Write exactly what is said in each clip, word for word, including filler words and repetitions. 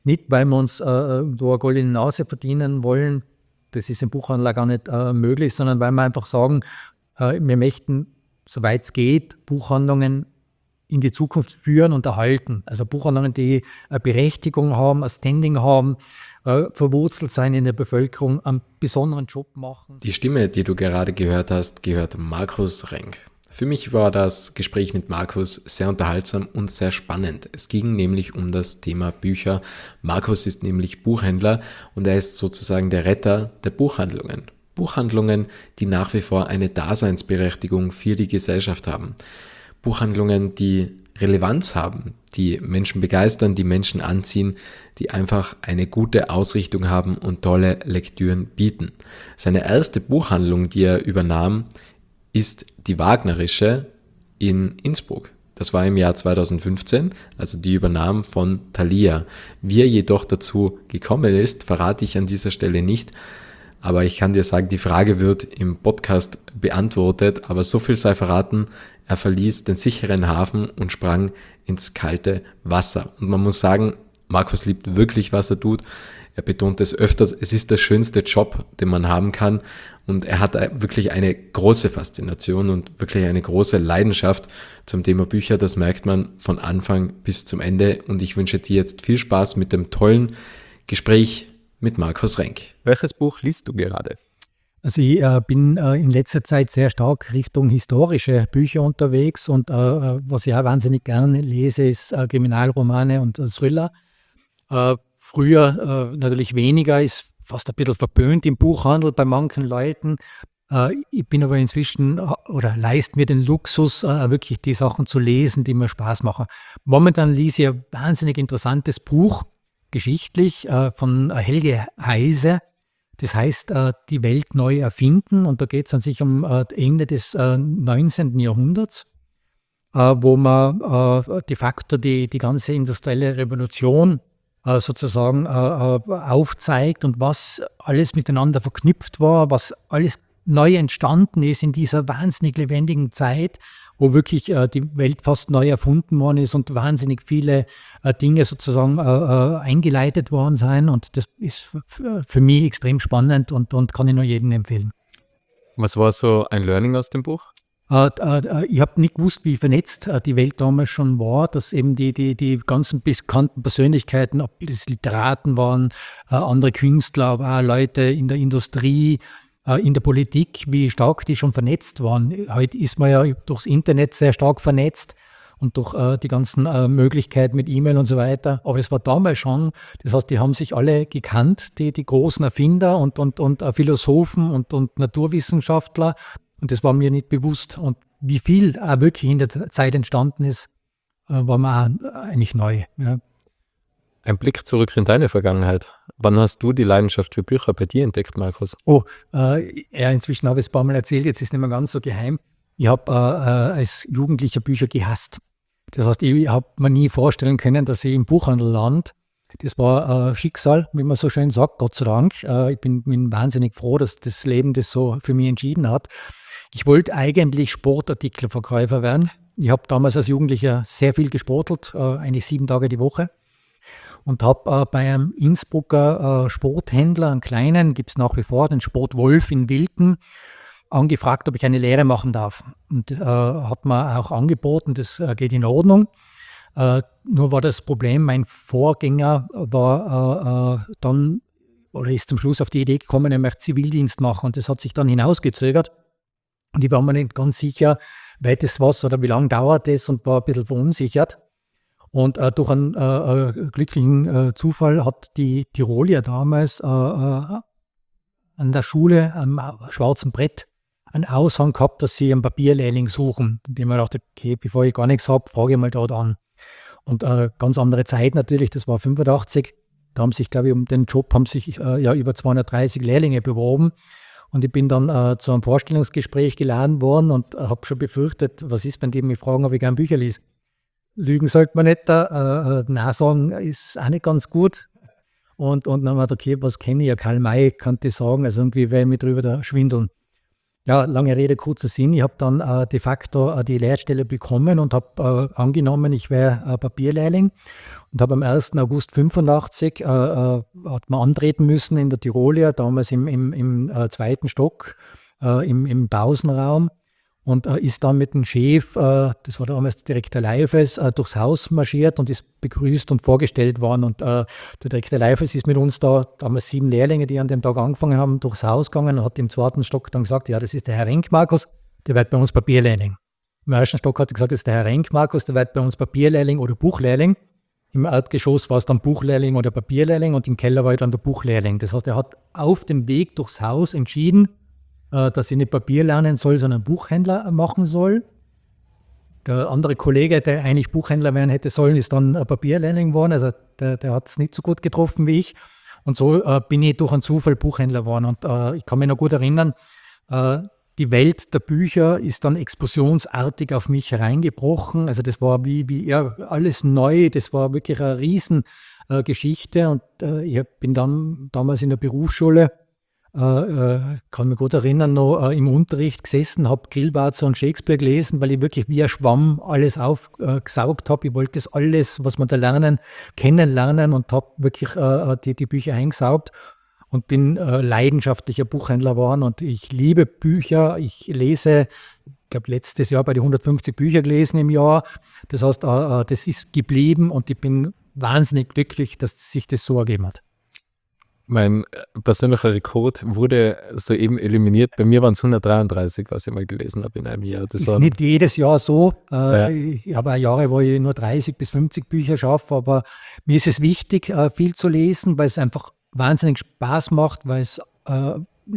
Nicht, weil wir uns äh, da eine goldene Nase verdienen wollen, das ist im Buchhandel gar nicht äh, möglich, sondern weil wir einfach sagen, äh, wir möchten, soweit es geht, Buchhandlungen in die Zukunft führen und erhalten. Also Buchhandlungen, die eine Berechtigung haben, ein Standing haben, äh, verwurzelt sein in der Bevölkerung, einen besonderen Job machen. Die Stimme, die du gerade gehört hast, gehört Markus Renk. Für mich war das Gespräch mit Markus sehr unterhaltsam und sehr spannend. Es ging nämlich um das Thema Bücher. Markus ist nämlich Buchhändler und er ist sozusagen der Retter der Buchhandlungen. Buchhandlungen, die nach wie vor eine Daseinsberechtigung für die Gesellschaft haben. Buchhandlungen, die Relevanz haben, die Menschen begeistern, die Menschen anziehen, die einfach eine gute Ausrichtung haben und tolle Lektüren bieten. Seine erste Buchhandlung, die er übernahm, ist die Wagnerische in Innsbruck. Das war im Jahr zweitausendfünfzehn, also die Übernahme von Thalia. Wie er jedoch dazu gekommen ist, verrate ich an dieser Stelle nicht. Aber ich kann dir sagen, die Frage wird im Podcast beantwortet, aber so viel sei verraten, er verließ den sicheren Hafen und sprang ins kalte Wasser. Und man muss sagen, Markus liebt wirklich, was er tut. Er betont es öfters, es ist der schönste Job, den man haben kann. Und er hat wirklich eine große Faszination und wirklich eine große Leidenschaft zum Thema Bücher. Das merkt man von Anfang bis zum Ende. Und ich wünsche dir jetzt viel Spaß mit dem tollen Gespräch mit Markus Renk. Welches Buch liest du gerade? Also ich äh, bin äh, in letzter Zeit sehr stark Richtung historische Bücher unterwegs und äh, was ich auch wahnsinnig gerne lese, ist äh, Kriminalromane und äh, Thriller. Äh, früher äh, natürlich weniger, ist fast ein bisschen verpönt im Buchhandel bei manchen Leuten. Äh, ich bin aber inzwischen oder leiste mir den Luxus, äh, wirklich die Sachen zu lesen, die mir Spaß machen. Momentan lese ich ein wahnsinnig interessantes Buch, geschichtlich, äh, von Helge Heise. Das heißt, äh, die Welt neu erfinden. Und da geht es an sich um äh, Ende des äh, neunzehnten. Jahrhunderts, äh, wo man äh, de facto die, die ganze industrielle Revolution äh, sozusagen äh, äh, aufzeigt und was alles miteinander verknüpft war, was alles neu entstanden ist in dieser wahnsinnig lebendigen Zeit, wo wirklich äh, die Welt fast neu erfunden worden ist und wahnsinnig viele äh, Dinge sozusagen äh, äh, eingeleitet worden sind. Und das ist f- für mich extrem spannend und, und kann ich nur jedem empfehlen. Was war so ein Learning aus dem Buch? Äh, äh, ich habe nicht gewusst, wie vernetzt äh, die Welt damals schon war, dass eben die, die, die ganzen bekannten Persönlichkeiten, ob das Literaten waren, äh, andere Künstler, aber auch Leute in der Industrie, in der Politik, wie stark die schon vernetzt waren. Heute ist man ja durchs Internet sehr stark vernetzt und durch äh, die ganzen äh, Möglichkeiten mit E-Mail und so weiter. Aber das war damals schon, das heißt, die haben sich alle gekannt, die, die großen Erfinder und, und, und äh, Philosophen und, und Naturwissenschaftler. Und das war mir nicht bewusst. Und wie viel auch wirklich in der Zeit entstanden ist, äh, war mir auch eigentlich neu. Ja. Ein Blick zurück in deine Vergangenheit. Wann hast du die Leidenschaft für Bücher bei dir entdeckt, Markus? Oh, äh, ja, inzwischen habe ich es ein paar Mal erzählt, jetzt ist es nicht mehr ganz so geheim. Ich habe äh, äh, als Jugendlicher Bücher gehasst. Das heißt, ich habe mir nie vorstellen können, dass ich im Buchhandel lande. Das war äh, Schicksal, wie man so schön sagt, Gott sei Dank. Äh, ich bin, bin wahnsinnig froh, dass das Leben das so für mich entschieden hat. Ich wollte eigentlich Sportartikelverkäufer werden. Ich habe damals als Jugendlicher sehr viel gesportelt, äh, eigentlich sieben Tage die Woche. Und habe äh, bei einem Innsbrucker äh, Sporthändler, einen kleinen, gibt es nach wie vor, den Sportwolf in Wilken, angefragt, ob ich eine Lehre machen darf. Und äh, hat mir auch angeboten, das äh, geht in Ordnung. Äh, nur war das Problem, mein Vorgänger war äh, äh, dann, oder ist zum Schluss auf die Idee gekommen, er möchte Zivildienst machen. Und das hat sich dann hinausgezögert. Und ich war mir nicht ganz sicher, weit das was oder wie lange dauert das, und war ein bisschen verunsichert. Und äh, durch einen äh, äh, glücklichen äh, Zufall hat die Tirolier damals äh, äh, an der Schule am schwarzen Brett einen Aushang gehabt, dass sie einen Papierlehrling suchen. Und ich mir dachte, okay, bevor ich gar nichts habe, frage ich mal dort an. Und äh, ganz andere Zeit natürlich, das war fünfundachtzig. Da haben sich, glaube ich, um den Job haben sich äh, ja über zweihundertdreißig Lehrlinge beworben. Und ich bin dann äh, zu einem Vorstellungsgespräch geladen worden und äh, habe schon befürchtet, was ist, wenn die mich fragen, ob ich gerne Bücher lese. Lügen sollte man nicht, äh, Nein sagen ist auch nicht ganz gut. Und, und dann habe ich gedacht, okay, was kenne ich ja, Karl May, kann ich sagen, also irgendwie werde ich mich drüber da schwindeln. Ja, lange Rede, kurzer Sinn. Ich habe dann äh, de facto äh, die Lehrstelle bekommen und habe äh, angenommen, ich wäre äh, Papierlehrling und habe am ersten August fünfundachtzig äh, äh, hat man antreten müssen in der Tirolia, damals im, im, im äh, zweiten Stock, äh, im, im Pausenraum. Und äh, ist dann mit dem Chef, äh, das war damals der Direktor Leifes, äh, durchs Haus marschiert und ist begrüßt und vorgestellt worden. Und äh, der Direktor Leifes ist mit uns da, damals sieben Lehrlinge, die an dem Tag angefangen haben, durchs Haus gegangen und hat im zweiten Stock dann gesagt, ja, das ist der Herr Renk, Markus, der wird bei uns Papierlehrling. Im ersten Stock hat er gesagt, das ist der Herr Renk, Markus, der wird bei uns Papierlehrling oder Buchlehrling. Im Erdgeschoss war es dann Buchlehrling oder Papierlehrling und im Keller war dann der Buchlehrling. Das heißt, er hat auf dem Weg durchs Haus entschieden, dass ich nicht Papier lernen soll, sondern Buchhändler machen soll. Der andere Kollege, der eigentlich Buchhändler werden hätte sollen, ist dann Papierlehrling geworden. Also der, der hat es nicht so gut getroffen wie ich. Und so äh, bin ich durch einen Zufall Buchhändler geworden. Und äh, ich kann mich noch gut erinnern, äh, die Welt der Bücher ist dann explosionsartig auf mich hereingebrochen. Also das war wie, wie ja, alles neu. Das war wirklich eine Riesengeschichte. Äh, und äh, ich bin dann damals in der Berufsschule, Äh, äh, kann mich gut erinnern, noch äh, im Unterricht gesessen, habe Grillparzer und Shakespeare gelesen, weil ich wirklich wie ein Schwamm alles aufgesaugt äh, habe. Ich wollte das alles, was man da lernen, kennenlernen und habe wirklich äh, die, die Bücher eingesaugt und bin äh, leidenschaftlicher Buchhändler geworden und ich liebe Bücher. Ich lese, ich glaube letztes Jahr bei den hundertfünfzig Bücher gelesen im Jahr. Das heißt, äh, das ist geblieben und ich bin wahnsinnig glücklich, dass sich das so ergeben hat. Mein persönlicher Rekord wurde soeben eliminiert. Bei mir waren es hundertdreiunddreißig, was ich mal gelesen habe in einem Jahr. Das ist war nicht jedes Jahr so. Äh, ja. Ich habe auch Jahre, wo ich nur dreißig bis fünfzig Bücher schaffe, aber mir ist es wichtig, äh, viel zu lesen, weil es einfach wahnsinnig Spaß macht, weil es äh,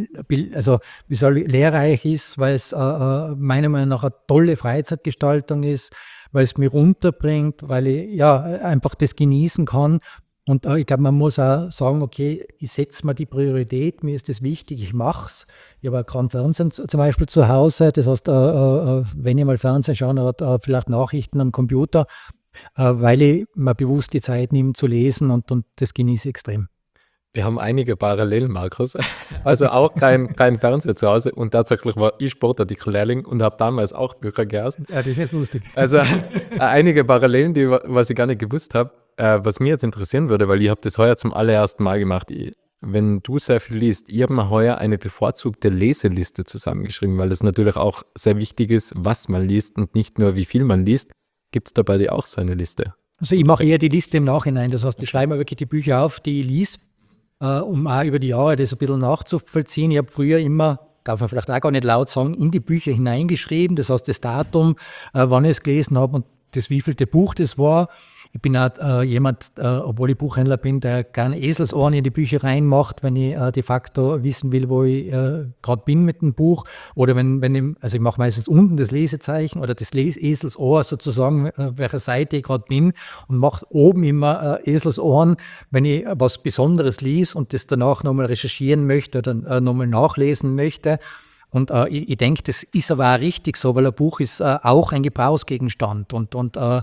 also, wie soll ich, lehrreich ist, weil es äh, meiner Meinung nach eine tolle Freizeitgestaltung ist, weil es mich runterbringt, weil ich ja einfach das genießen kann. Und äh, ich glaube, man muss auch sagen, okay, ich setze mir die Priorität, mir ist das wichtig, ich mache es. Ich habe auch keinen Fernsehen z- zum Beispiel zu Hause. Das heißt, äh, äh, wenn ich mal Fernsehen schaue, oder äh, vielleicht Nachrichten am Computer, äh, weil ich mir bewusst die Zeit nehme zu lesen und, und das genieße ich extrem. Wir haben einige Parallelen, Markus. Also auch kein, kein Fernseher zu Hause und tatsächlich war ich Sportartikellehrling und habe damals auch Bücher gehasst. Ja, das ist lustig. Also äh, einige Parallelen, die, was ich gar nicht gewusst habe. Äh, was mich jetzt interessieren würde, weil ich habe das heuer zum allerersten Mal gemacht. Ich, wenn du sehr viel liest, ich habe mir heuer eine bevorzugte Leseliste zusammengeschrieben, weil es natürlich auch sehr wichtig ist, was man liest und nicht nur, wie viel man liest. Gibt es da bei dir auch so eine Liste? Also ich mache eher die Liste im Nachhinein. Das heißt, ich schreibe mir wirklich die Bücher auf, die ich lese, äh, um auch über die Jahre das ein bisschen nachzuvollziehen. Ich habe früher immer, darf man vielleicht auch gar nicht laut sagen, in die Bücher hineingeschrieben. Das heißt, das Datum, äh, wann ich es gelesen habe und das wievielte Buch das war. Ich bin auch äh, jemand, äh, obwohl ich Buchhändler bin, der gerne Eselsohren in die Bücher reinmacht, wenn ich äh, de facto wissen will, wo ich äh, gerade bin mit dem Buch. Oder wenn, wenn ich, also ich mache meistens unten das Lesezeichen oder das Les- Eselsohr sozusagen, äh, welcher Seite ich gerade bin und mache oben immer äh, Eselsohren, wenn ich äh, was Besonderes lese und das danach nochmal recherchieren möchte oder äh, nochmal nachlesen möchte. Und äh, ich, ich denke, das ist aber auch richtig so, weil ein Buch ist äh, auch ein Gebrauchsgegenstand und, und äh,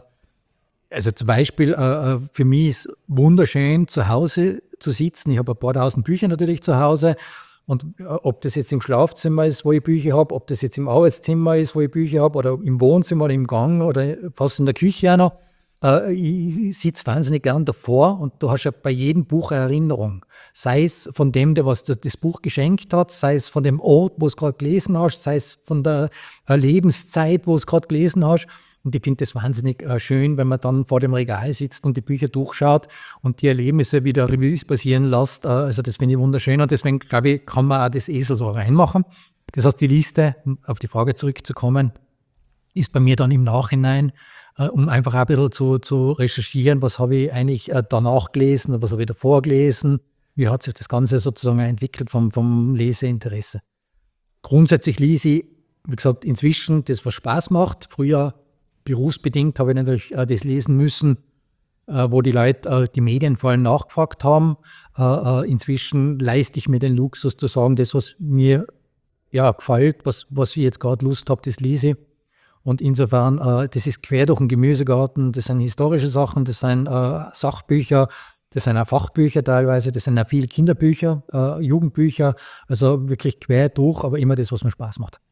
also zum Beispiel, äh, für mich ist wunderschön, zu Hause zu sitzen. Ich habe ein paar tausend Bücher natürlich zu Hause. Und äh, ob das jetzt im Schlafzimmer ist, wo ich Bücher habe, ob das jetzt im Arbeitszimmer ist, wo ich Bücher habe, oder im Wohnzimmer oder im Gang oder fast in der Küche auch noch. Äh, ich ich sitze wahnsinnig gern davor und du hast ja bei jedem Buch eine Erinnerung. Sei es von dem, der was das Buch geschenkt hat, sei es von dem Ort, wo du es gerade gelesen hast, sei es von der äh, Lebenszeit, wo du es gerade gelesen hast. Und ich finde das wahnsinnig äh, schön, wenn man dann vor dem Regal sitzt und die Bücher durchschaut und die Erlebnisse wieder Revue passieren lässt. Äh, also das finde ich wunderschön und deswegen, glaube ich, kann man auch das Esel so reinmachen. Das heißt, die Liste, um auf die Frage zurückzukommen, ist bei mir dann im Nachhinein, äh, um einfach auch ein bisschen zu, zu recherchieren, was habe ich eigentlich äh, danach gelesen, was habe ich davor gelesen, wie hat sich das Ganze sozusagen entwickelt vom, vom Leseinteresse. Grundsätzlich lese ich, wie gesagt, inzwischen das, was Spaß macht. Früher berufsbedingt habe ich natürlich äh, das lesen müssen, äh, wo die Leute, äh, die Medien vor allem nachgefragt haben. Äh, äh, inzwischen leiste ich mir den Luxus zu sagen, das, was mir ja, gefällt, was, was ich jetzt gerade Lust habe, das lese ich. Und insofern, äh, das ist quer durch den Gemüsegarten, das sind historische Sachen, das sind äh, Sachbücher, Das sind auch Fachbücher teilweise, das sind auch viele Kinderbücher, äh, Jugendbücher, also wirklich quer durch, aber immer das, was mir Spaß macht.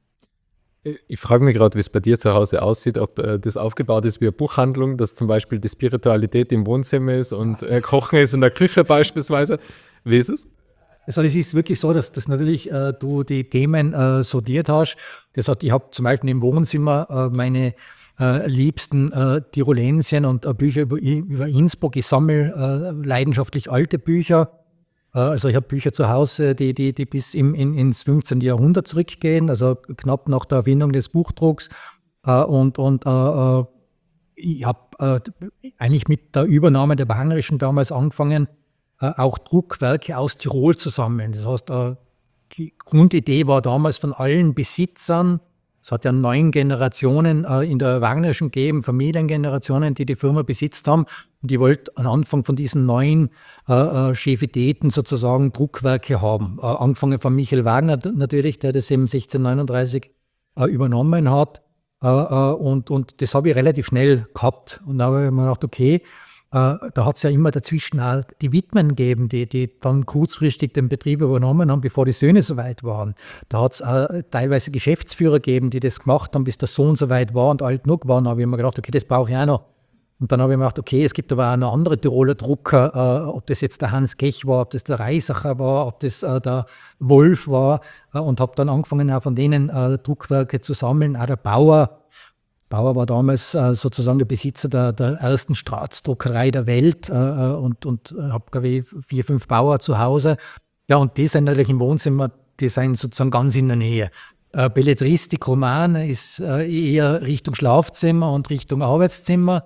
Ich frage mich gerade, wie es bei dir zu Hause aussieht, ob äh, das aufgebaut ist wie eine Buchhandlung, dass zum Beispiel die Spiritualität im Wohnzimmer ist und äh, Kochen ist in der Küche beispielsweise. Wie ist es? Also es ist wirklich so, dass, dass natürlich äh, du die Themen äh, sortiert hast. Das heißt, ich habe zum Beispiel im Wohnzimmer äh, meine äh, liebsten äh, Tirolensien und äh, Bücher über, über Innsbruck. Ich sammle äh, leidenschaftlich alte Bücher. Äh, also ich habe Bücher zu Hause, die, die, die bis im, in, ins fünfzehnten Jahrhundert zurückgehen, also knapp nach der Erfindung des Buchdrucks. Äh, und und äh, ich habe äh, eigentlich mit der Übernahme der Wagnerischen damals angefangen, äh, auch Druckwerke aus Tirol zu sammeln. Das heißt, äh, die Grundidee war damals von allen Besitzern, es hat ja neun Generationen äh, in der Wagnerischen gegeben, Familiengenerationen, die die Firma besitzt haben. Und die wollten am Anfang von diesen neun äh, äh, Chefitäten sozusagen Druckwerke haben. Äh, angefangen von Michael Wagner natürlich, der das eben sechzehnhundertneununddreißig äh, übernommen hat. Äh, äh, und, und das habe ich relativ schnell gehabt. Und da habe ich mir gedacht, okay, äh, da hat es ja immer dazwischen auch die Witwen gegeben, die, die dann kurzfristig den Betrieb übernommen haben, bevor die Söhne soweit waren. Da hat es äh, teilweise Geschäftsführer gegeben, die das gemacht haben, bis der Sohn soweit war und alt genug war. Da habe ich mir gedacht, okay, das brauche ich auch noch. Und dann habe ich mir gedacht, okay, es gibt aber auch noch andere Tiroler Drucker, äh, ob das jetzt der Hans Kech war, ob das der Reisacher war, ob das äh, der Wolf war. Äh, und habe dann angefangen, auch von denen äh, Druckwerke zu sammeln. Auch der Bauer. Bauer war damals äh, sozusagen der Besitzer der, der ersten Staatsdruckerei der Welt äh, und, und habe, glaube ich, vier, fünf Bauer zu Hause. Ja, und die sind natürlich im Wohnzimmer, die sind sozusagen ganz in der Nähe. Äh, Belletristik, Roman ist äh, eher Richtung Schlafzimmer und Richtung Arbeitszimmer.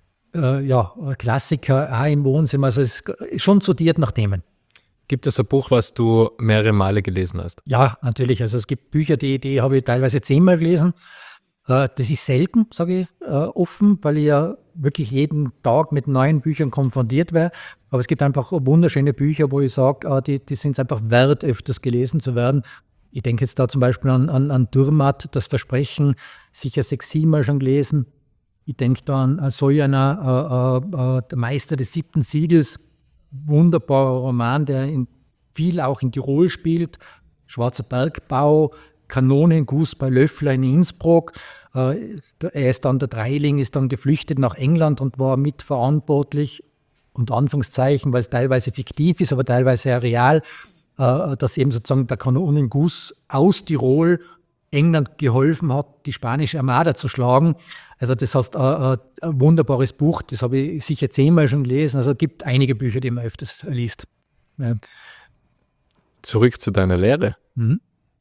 Äh, ja, Klassiker auch im Wohnzimmer, also es ist schon sortiert nach Themen. Gibt es ein Buch, was du mehrere Male gelesen hast? Ja, natürlich. Also es gibt Bücher, die, die habe ich teilweise zehnmal gelesen. Das ist selten, sage ich äh, offen, weil ich ja wirklich jeden Tag mit neuen Büchern konfrontiert werde. Aber es gibt einfach wunderschöne Bücher, wo ich sage, äh, die, die sind es einfach wert, öfters gelesen zu werden. Ich denke jetzt da zum Beispiel an, an, an Dürrenmatt, Das Versprechen, sicher sechs, siebenmal schon gelesen. Ich denke da an Sojana, äh, äh, Der Meister des siebten Siegels, wunderbarer Roman, der in, viel auch in Tirol spielt. Schwarzer Bergbau, Kanonenguss bei Löffler in Innsbruck. Äh, er ist dann, der Dreiling ist dann geflüchtet nach England und war mitverantwortlich, unter Anführungszeichen, weil es teilweise fiktiv ist, aber teilweise ja real, äh, dass eben sozusagen der Kanonenguss aus Tirol England geholfen hat, die spanische Armada zu schlagen. Also das heißt, äh, ein wunderbares Buch, das habe ich sicher zehnmal schon gelesen. Also es gibt einige Bücher, die man öfters liest. Ja. Zurück zu deiner Lehre. Mhm.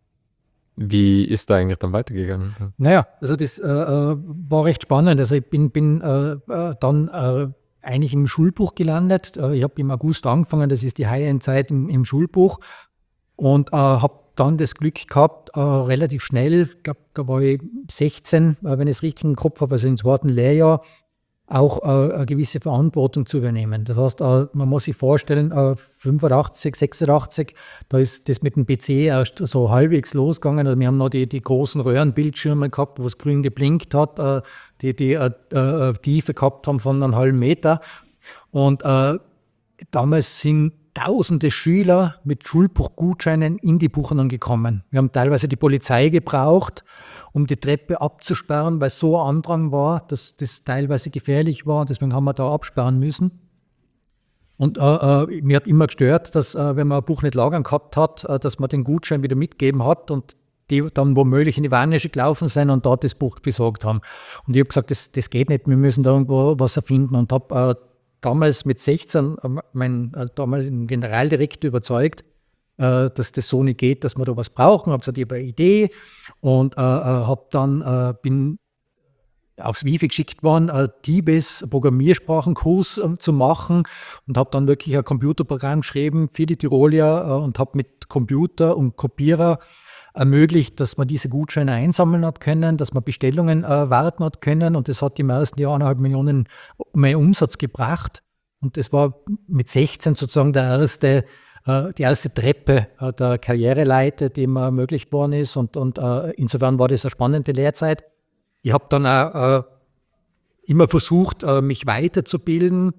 Wie ist da eigentlich dann weitergegangen? Naja, also das äh, war recht spannend. Also ich bin, bin äh, dann äh, eigentlich im Schulbuch gelandet. Ich habe im August angefangen, das ist die High-End-Zeit im, im Schulbuch und äh, habe dann das Glück gehabt, äh, relativ schnell, ich glaube, da war ich sechzehn, äh, wenn ich es richtig im Kopf habe, also im zweiten Lehrjahr, auch äh, eine gewisse Verantwortung zu übernehmen. Das heißt, äh, man muss sich vorstellen, äh, fünfundachtzig, sechsundachtzig, da ist das mit dem P C erst so halbwegs losgegangen. Also wir haben noch die, die großen Röhrenbildschirme gehabt, wo es grün geblinkt hat, äh, die die äh, äh, Tiefe gehabt haben von einem halben Meter. Und äh, damals sind tausende Schüler mit Schulbuchgutscheinen in die Buchhandlung gekommen. Wir haben teilweise die Polizei gebraucht, um die Treppe abzusperren, weil so ein Andrang war, dass das teilweise gefährlich war. Deswegen haben wir da absperren müssen. Und äh, äh, mir hat immer gestört, dass äh, wenn man ein Buch nicht lagern gehabt hat, äh, dass man den Gutschein wieder mitgeben hat und die dann womöglich in die Wagnerische gelaufen sind und dort das Buch besorgt haben. Und ich habe gesagt, das, das geht nicht, wir müssen da irgendwo was erfinden. Und habe äh, damals mit sechzehn äh, meinen äh, damaligen Generaldirektor überzeugt, äh, dass das so nicht geht, dass wir da was brauchen. Ich habe gesagt, ich habe eine Idee und äh, habe dann, äh, bin aufs Wifi geschickt worden, ein Tibes-Programmiersprachenkurs äh, zu machen und habe dann wirklich ein Computerprogramm geschrieben für die Tirolier äh, und habe mit Computer und Kopierer ermöglicht, dass man diese Gutscheine einsammeln hat können, dass man Bestellungen äh, warten hat können und das hat im ersten Jahr eineinhalb Millionen mehr Umsatz gebracht und das war mit sechzehn sozusagen der erste, äh, die erste Treppe äh, der Karriereleiter, die mir ermöglicht worden ist und, und äh, insofern war das eine spannende Lehrzeit. Ich habe dann auch äh, immer versucht, äh, mich weiterzubilden,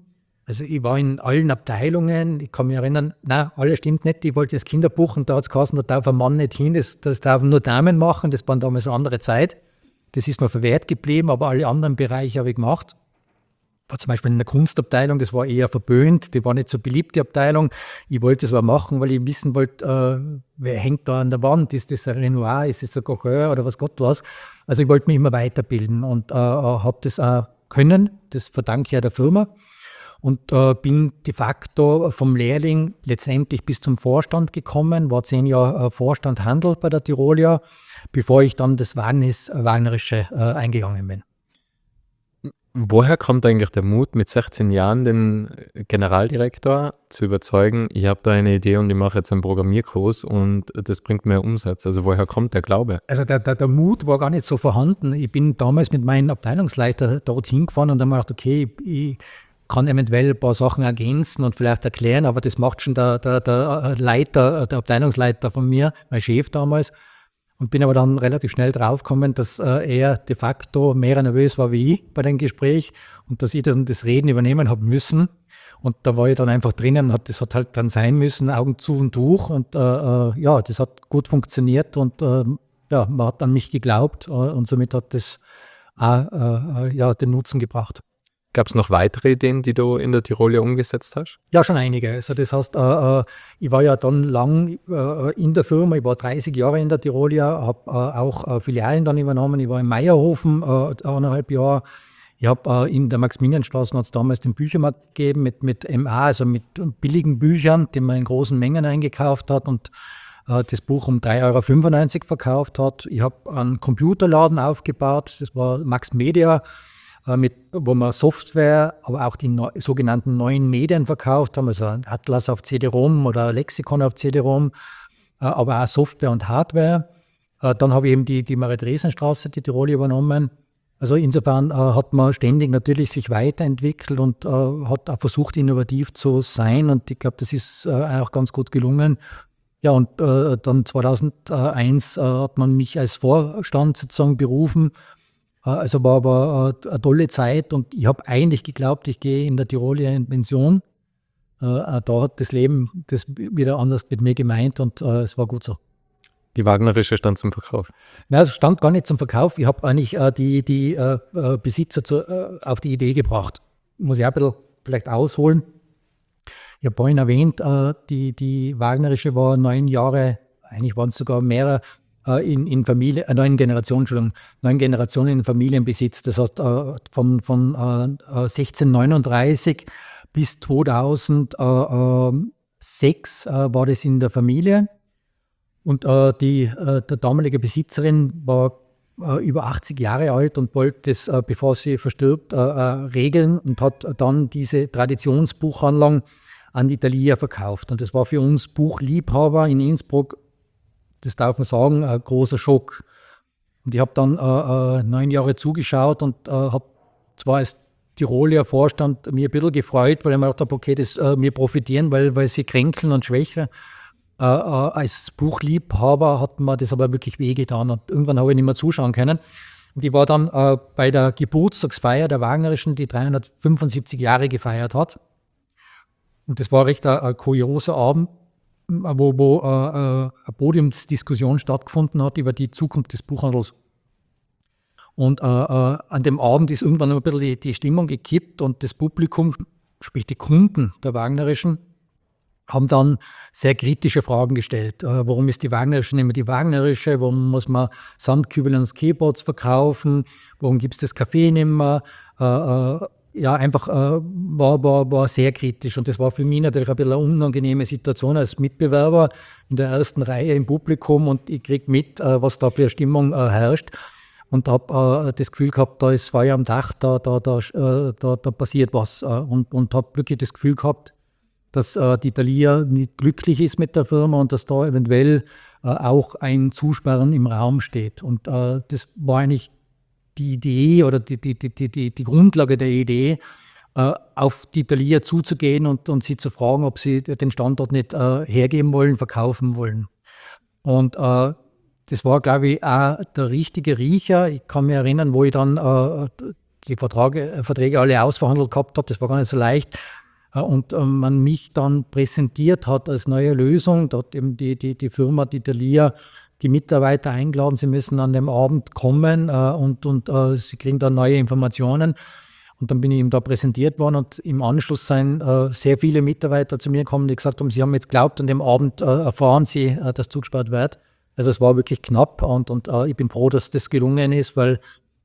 Also ich war in allen Abteilungen, ich kann mich erinnern, nein, alles stimmt nicht, ich wollte das Kinderbuch und da hat es geheißen, da darf ein Mann nicht hin, das, das darf nur Damen machen, das war damals eine andere Zeit. Das ist mir verwehrt geblieben, aber alle anderen Bereiche habe ich gemacht. War zum Beispiel in der Kunstabteilung, das war eher verböhnt, die war nicht so beliebt, die Abteilung. Ich wollte das aber machen, weil ich wissen wollte, äh, wer hängt da an der Wand, ist das ein Renoir, ist das ein Gauguin oder was Gott was. Also ich wollte mich immer weiterbilden und äh, habe das auch können, das verdanke ich ja der Firma. Und äh, bin de facto vom Lehrling letztendlich bis zum Vorstand gekommen, war zehn Jahre äh, Vorstand Handel bei der Tirolia, bevor ich dann das Wagnis, Wagnerische äh, eingegangen bin. Woher kommt eigentlich der Mut, mit sechzehn Jahren den Generaldirektor zu überzeugen, ich habe da eine Idee und ich mache jetzt einen Programmierkurs und das bringt mehr Umsatz? Also woher kommt der Glaube? Also der, der, der Mut war gar nicht so vorhanden. Ich bin damals mit meinem Abteilungsleiter dorthin gefahren und dann habe ich gedacht, okay, ich kann eventuell ein paar Sachen ergänzen und vielleicht erklären, aber das macht schon der, der, der Leiter, der Abteilungsleiter von mir, mein Chef damals. Und bin aber dann relativ schnell draufgekommen, dass äh, er de facto mehr nervös war wie ich bei dem Gespräch und dass ich dann das Reden übernehmen habe müssen. Und da war ich dann einfach drinnen und das hat halt dann sein müssen, Augen zu und durch. Und äh, äh, ja, das hat gut funktioniert und äh, ja, man hat an mich geglaubt äh, und somit hat das auch äh, ja, den Nutzen gebracht. Gab es noch weitere Ideen, die du in der Tirolia umgesetzt hast? Ja, schon einige. Also das heißt, äh, äh, ich war ja dann lang äh, in der Firma, ich war dreißig Jahre in der Tirolia, habe äh, auch äh, Filialen dann übernommen. Ich war in Meierhofen äh, eineinhalb Jahre. Ich habe äh, in der Maximilianstraße hat es damals den Büchermarkt gegeben mit, mit M A, also mit billigen Büchern, die man in großen Mengen eingekauft hat und äh, das Buch um drei Euro fünfundneunzig verkauft hat. Ich habe einen Computerladen aufgebaut, das war Max Media, mit, wo wir Software, aber auch die neu, sogenannten neuen Medien verkauft haben, also Atlas auf C D-ROM oder Lexikon auf C D-ROM, äh, aber auch Software und Hardware. Äh, dann habe ich eben die, die Marie-Dresen-Straße, die Tirol übernommen. Also insofern äh, hat man ständig natürlich sich weiterentwickelt und äh, hat auch versucht, innovativ zu sein und ich glaube, das ist äh, auch ganz gut gelungen. Ja, und äh, dann zweitausendeins äh, hat man mich als Vorstand sozusagen berufen. Also war aber eine tolle Zeit und ich habe eigentlich geglaubt, ich gehe in der Tirolia in Pension. Da hat das Leben das wieder anders mit mir gemeint und es war gut so. Die Wagnerische stand zum Verkauf? Nein, es stand gar nicht zum Verkauf. Ich habe eigentlich die, die Besitzer zu, auf die Idee gebracht. Muss ich auch ein bisschen vielleicht ausholen. Ich habe vorhin erwähnt, die, die Wagnerische war neun Jahre, eigentlich waren es sogar mehrere, In, in Familie, äh, neun Generationen, Entschuldigung, neun Generationen in Familienbesitz. Das heißt, äh, von, von äh, sechzehnhundertneununddreißig bis zweitausendsechs äh, war das in der Familie. Und äh, die äh, der damalige Besitzerin war äh, über achtzig Jahre alt und wollte das, äh, bevor sie verstirbt, äh, äh, regeln und hat dann diese Traditionsbuchhandlung an die Thalia verkauft. Und das war für uns Buchliebhaber in Innsbruck, das darf man sagen, ein großer Schock. Und ich habe dann äh, äh, neun Jahre zugeschaut und äh, habe zwar als Tiroler Vorstand mir ein bisschen gefreut, weil ich mir gedacht habe, okay, das, äh, wir profitieren, weil, weil sie kränkeln und schwächer. Äh, äh, als Buchliebhaber hat mir das aber wirklich wehgetan und irgendwann habe ich nicht mehr zuschauen können. Und ich war dann äh, bei der Geburtstagsfeier der Wagnerischen, die dreihundertfünfundsiebzig Jahre gefeiert hat. Und das war recht ein, ein kurioser Abend, wo, wo äh, eine Podiumsdiskussion stattgefunden hat über die Zukunft des Buchhandels. Und äh, äh, an dem Abend ist irgendwann ein bisschen die, die Stimmung gekippt und das Publikum, sprich die Kunden der Wagnerischen, haben dann sehr kritische Fragen gestellt. Äh, warum ist die Wagnerische nicht mehr die Wagnerische? Warum muss man Sandkübel und Skateboards verkaufen? Warum gibt es das Café nicht mehr? Äh, äh, Ja, einfach äh, war, war, war sehr kritisch und das war für mich natürlich ein bisschen eine unangenehme Situation als Mitbewerber in der ersten Reihe im Publikum und ich kriege mit, äh, was da für eine Stimmung äh, herrscht und habe äh, das Gefühl gehabt, da ist Feuer am Dach, da, da, da, äh, da, da passiert was äh, und, und habe wirklich das Gefühl gehabt, dass äh, die Thalia nicht glücklich ist mit der Firma und dass da eventuell äh, auch ein Zusperren im Raum steht und äh, das war eigentlich die Idee oder die, die, die, die, die Grundlage der Idee, äh, auf die Thalia zuzugehen und, und sie zu fragen, ob sie den Standort nicht äh, hergeben wollen, verkaufen wollen. Und äh, das war, glaube ich, auch der richtige Riecher. Ich kann mich erinnern, wo ich dann äh, die Verträge, Verträge alle ausverhandelt gehabt habe, das war gar nicht so leicht, äh, und äh, man mich dann präsentiert hat als neue Lösung. Da hat eben die, die, die Firma, die Thalia, die Mitarbeiter eingeladen, sie müssen an dem Abend kommen äh, und, und äh, sie kriegen dann neue Informationen. Und dann bin ich ihm da präsentiert worden und im Anschluss sind äh, sehr viele Mitarbeiter zu mir gekommen, die gesagt haben, sie haben jetzt glaubt, an dem Abend äh, erfahren sie, äh, dass zugesperrt wird. Also es war wirklich knapp und, und äh, ich bin froh, dass das gelungen ist, weil,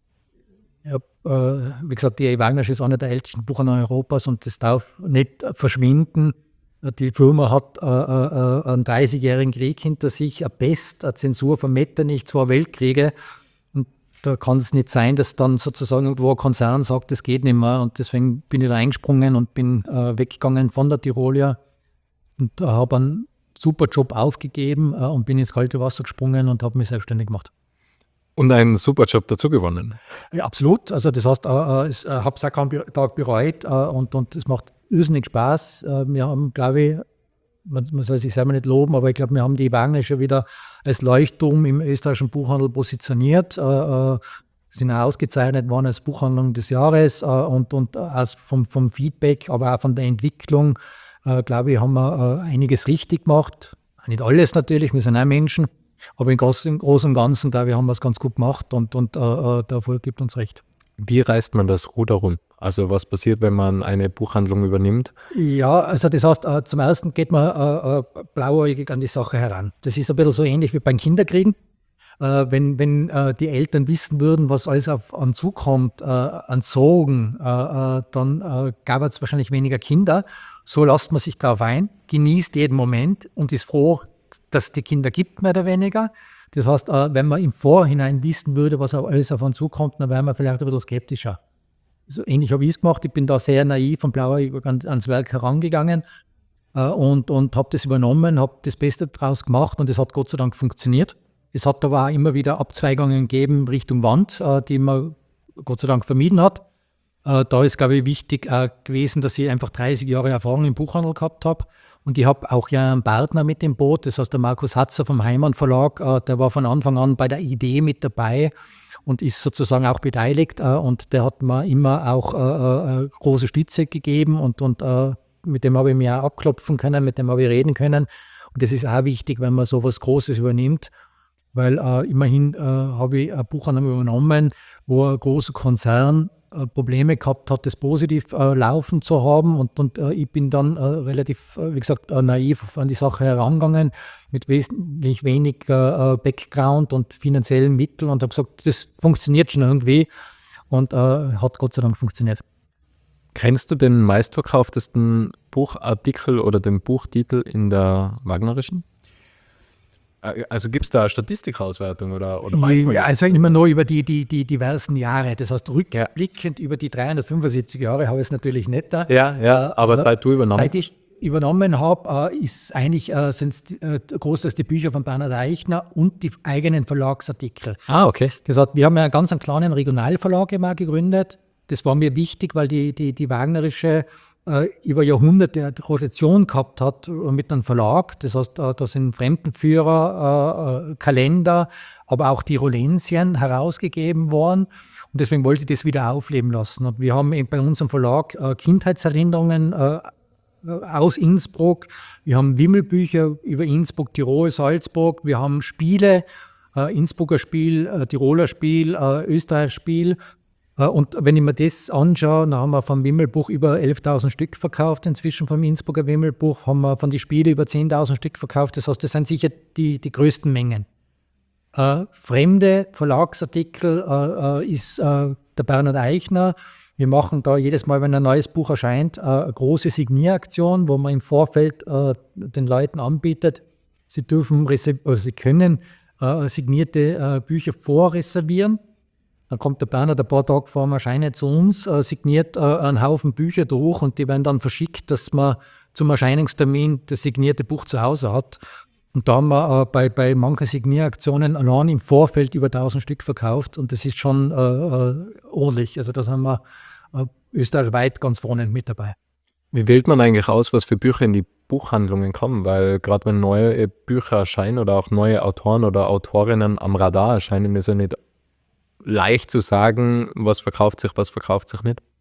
ja, äh, wie gesagt, die E. Wagner ist einer der ältesten Buchhandlungen Europas und das darf nicht verschwinden. Die Firma hat äh, äh, einen dreißigjährigen Krieg hinter sich, eine Pest, eine Zensur von Metternich, zwei Weltkriege. Da kann es nicht sein, dass dann sozusagen irgendwo ein Konzern sagt, das geht nicht mehr. Und deswegen bin ich da eingesprungen und bin äh, weggegangen von der Tirolia und äh, habe einen super Job aufgegeben äh, und bin ins kalte Wasser gesprungen und habe mich selbstständig gemacht. Und einen super Job dazu gewonnen. Ja, absolut. Also das heißt, äh, ich äh, habe es auch keinen Tag bereut äh, und, und es macht irrsinnig Spaß. Äh, wir haben, glaube ich, Man, man soll sich selber nicht loben, aber ich glaube, wir haben die Wagner schon wieder als Leuchtturm im österreichischen Buchhandel positioniert, äh, äh, sind auch ausgezeichnet worden als Buchhandlung des Jahres äh, und, und als vom, vom Feedback, aber auch von der Entwicklung, äh, glaube ich, haben wir äh, einiges richtig gemacht. Nicht alles natürlich, wir sind auch Menschen, aber im Großen, im Großen und Ganzen, glaube ich, haben wir es ganz gut gemacht und, und äh, der Erfolg gibt uns recht. Wie reißt man das Ruder rum? Also was passiert, wenn man eine Buchhandlung übernimmt? Ja, also das heißt, äh, zum Ersten geht man äh, äh, blauäugig an die Sache heran. Das ist ein bisschen so ähnlich wie beim Kinderkriegen. Äh, wenn wenn äh, die Eltern wissen würden, was alles auf an zukommt, äh, an Sorgen, äh, äh, dann äh, gab es wahrscheinlich weniger Kinder. So lässt man sich darauf ein, genießt jeden Moment und ist froh, dass es die Kinder gibt, mehr oder weniger. Das heißt, äh, wenn man im Vorhinein wissen würde, was alles auf uns zukommt, dann wäre man vielleicht ein bisschen skeptischer. So ähnlich habe ich es gemacht. Ich bin da sehr naiv und blauäugig ans Werk herangegangen äh, und, und habe das übernommen, habe das Beste daraus gemacht und es hat Gott sei Dank funktioniert. Es hat aber auch immer wieder Abzweigungen gegeben Richtung Wand, äh, die man Gott sei Dank vermieden hat. Äh, da ist, glaube ich, wichtig äh, gewesen, dass ich einfach dreißig Jahre Erfahrung im Buchhandel gehabt habe. Und ich habe auch ja einen Partner mit dem Boot, das heißt der Markus Hatzer vom Heimann Verlag, äh, der war von Anfang an bei der Idee mit dabei und ist sozusagen auch beteiligt äh, und der hat mir immer auch äh, äh, große Stütze gegeben und, und äh, mit dem habe ich mich auch abklopfen können, mit dem habe ich reden können und das ist auch wichtig, wenn man so was Großes übernimmt, weil äh, immerhin äh, habe ich ein Buchhandel übernommen, wo ein großer Konzern äh, Probleme gehabt hat, das positiv äh, laufen zu haben und, und äh, ich bin dann äh, relativ, äh, wie gesagt, äh, naiv an die Sache herangegangen mit wesentlich wenig äh, Background und finanziellen Mitteln und habe gesagt, das funktioniert schon irgendwie und äh, hat Gott sei Dank funktioniert. Kennst du den meistverkauftesten Buchartikel oder den Buchtitel in der Wagnerischen? Also gibt es da eine Statistikauswertung oder, oder ja, also immer nur über die, die, die diversen Jahre. Das heißt, rückblickend ja. über die dreihundertfünfundsiebzig Jahre habe ich es natürlich nicht da. Ja, ja, aber äh, seit du übernommen Seit ich übernommen habe, äh, ist eigentlich äh, sind äh, großteils die Bücher von Bernhard Eichner und die eigenen Verlagsartikel. Ah, okay. Das heißt, wir haben ja einen ganz einen kleinen Regionalverlag immer gegründet. Das war mir wichtig, weil die, die, die Wagnerische äh, über Jahrhunderte eine Rotation gehabt hat mit einem Verlag. Das heißt, äh, da sind Fremdenführer, äh, Kalender, aber auch Tirolensien herausgegeben worden. Und deswegen wollte ich das wieder aufleben lassen. Und wir haben eben bei unserem Verlag äh, Kindheitserinnerungen äh, aus Innsbruck. Wir haben Wimmelbücher über Innsbruck, Tirol, Salzburg. Wir haben Spiele, äh, Innsbrucker Spiel, äh, Tiroler Spiel, äh, Österreicher Spiel. Und wenn ich mir das anschaue, dann haben wir vom Wimmelbuch über elftausend Stück verkauft, inzwischen vom Innsbrucker Wimmelbuch, haben wir von den Spielen über zehntausend Stück verkauft. Das heißt, das sind sicher die, die größten Mengen. Äh, fremde Verlagsartikel äh, ist äh, der Bernhard Eichner. Wir machen da jedes Mal, wenn ein neues Buch erscheint, äh, eine große Signieraktion, wo man im Vorfeld äh, den Leuten anbietet, sie dürfen, also sie können äh, signierte äh, Bücher vorreservieren. Dann kommt der Bernhard ein paar Tage vor dem Erscheinen zu uns, äh, signiert äh, einen Haufen Bücher durch und die werden dann verschickt, dass man zum Erscheinungstermin das signierte Buch zu Hause hat. Und da haben wir äh, bei, bei manchen Signieraktionen allein im Vorfeld über tausend Stück verkauft und das ist schon äh, äh, ordentlich. Also da sind wir äh, österreichweit ganz vorne mit dabei. Wie wählt man eigentlich aus, was für Bücher in die Buchhandlungen kommen? Weil gerade wenn neue Bücher erscheinen oder auch neue Autoren oder Autorinnen am Radar erscheinen, ist ja nicht leicht zu sagen, was verkauft sich, was verkauft sich nicht.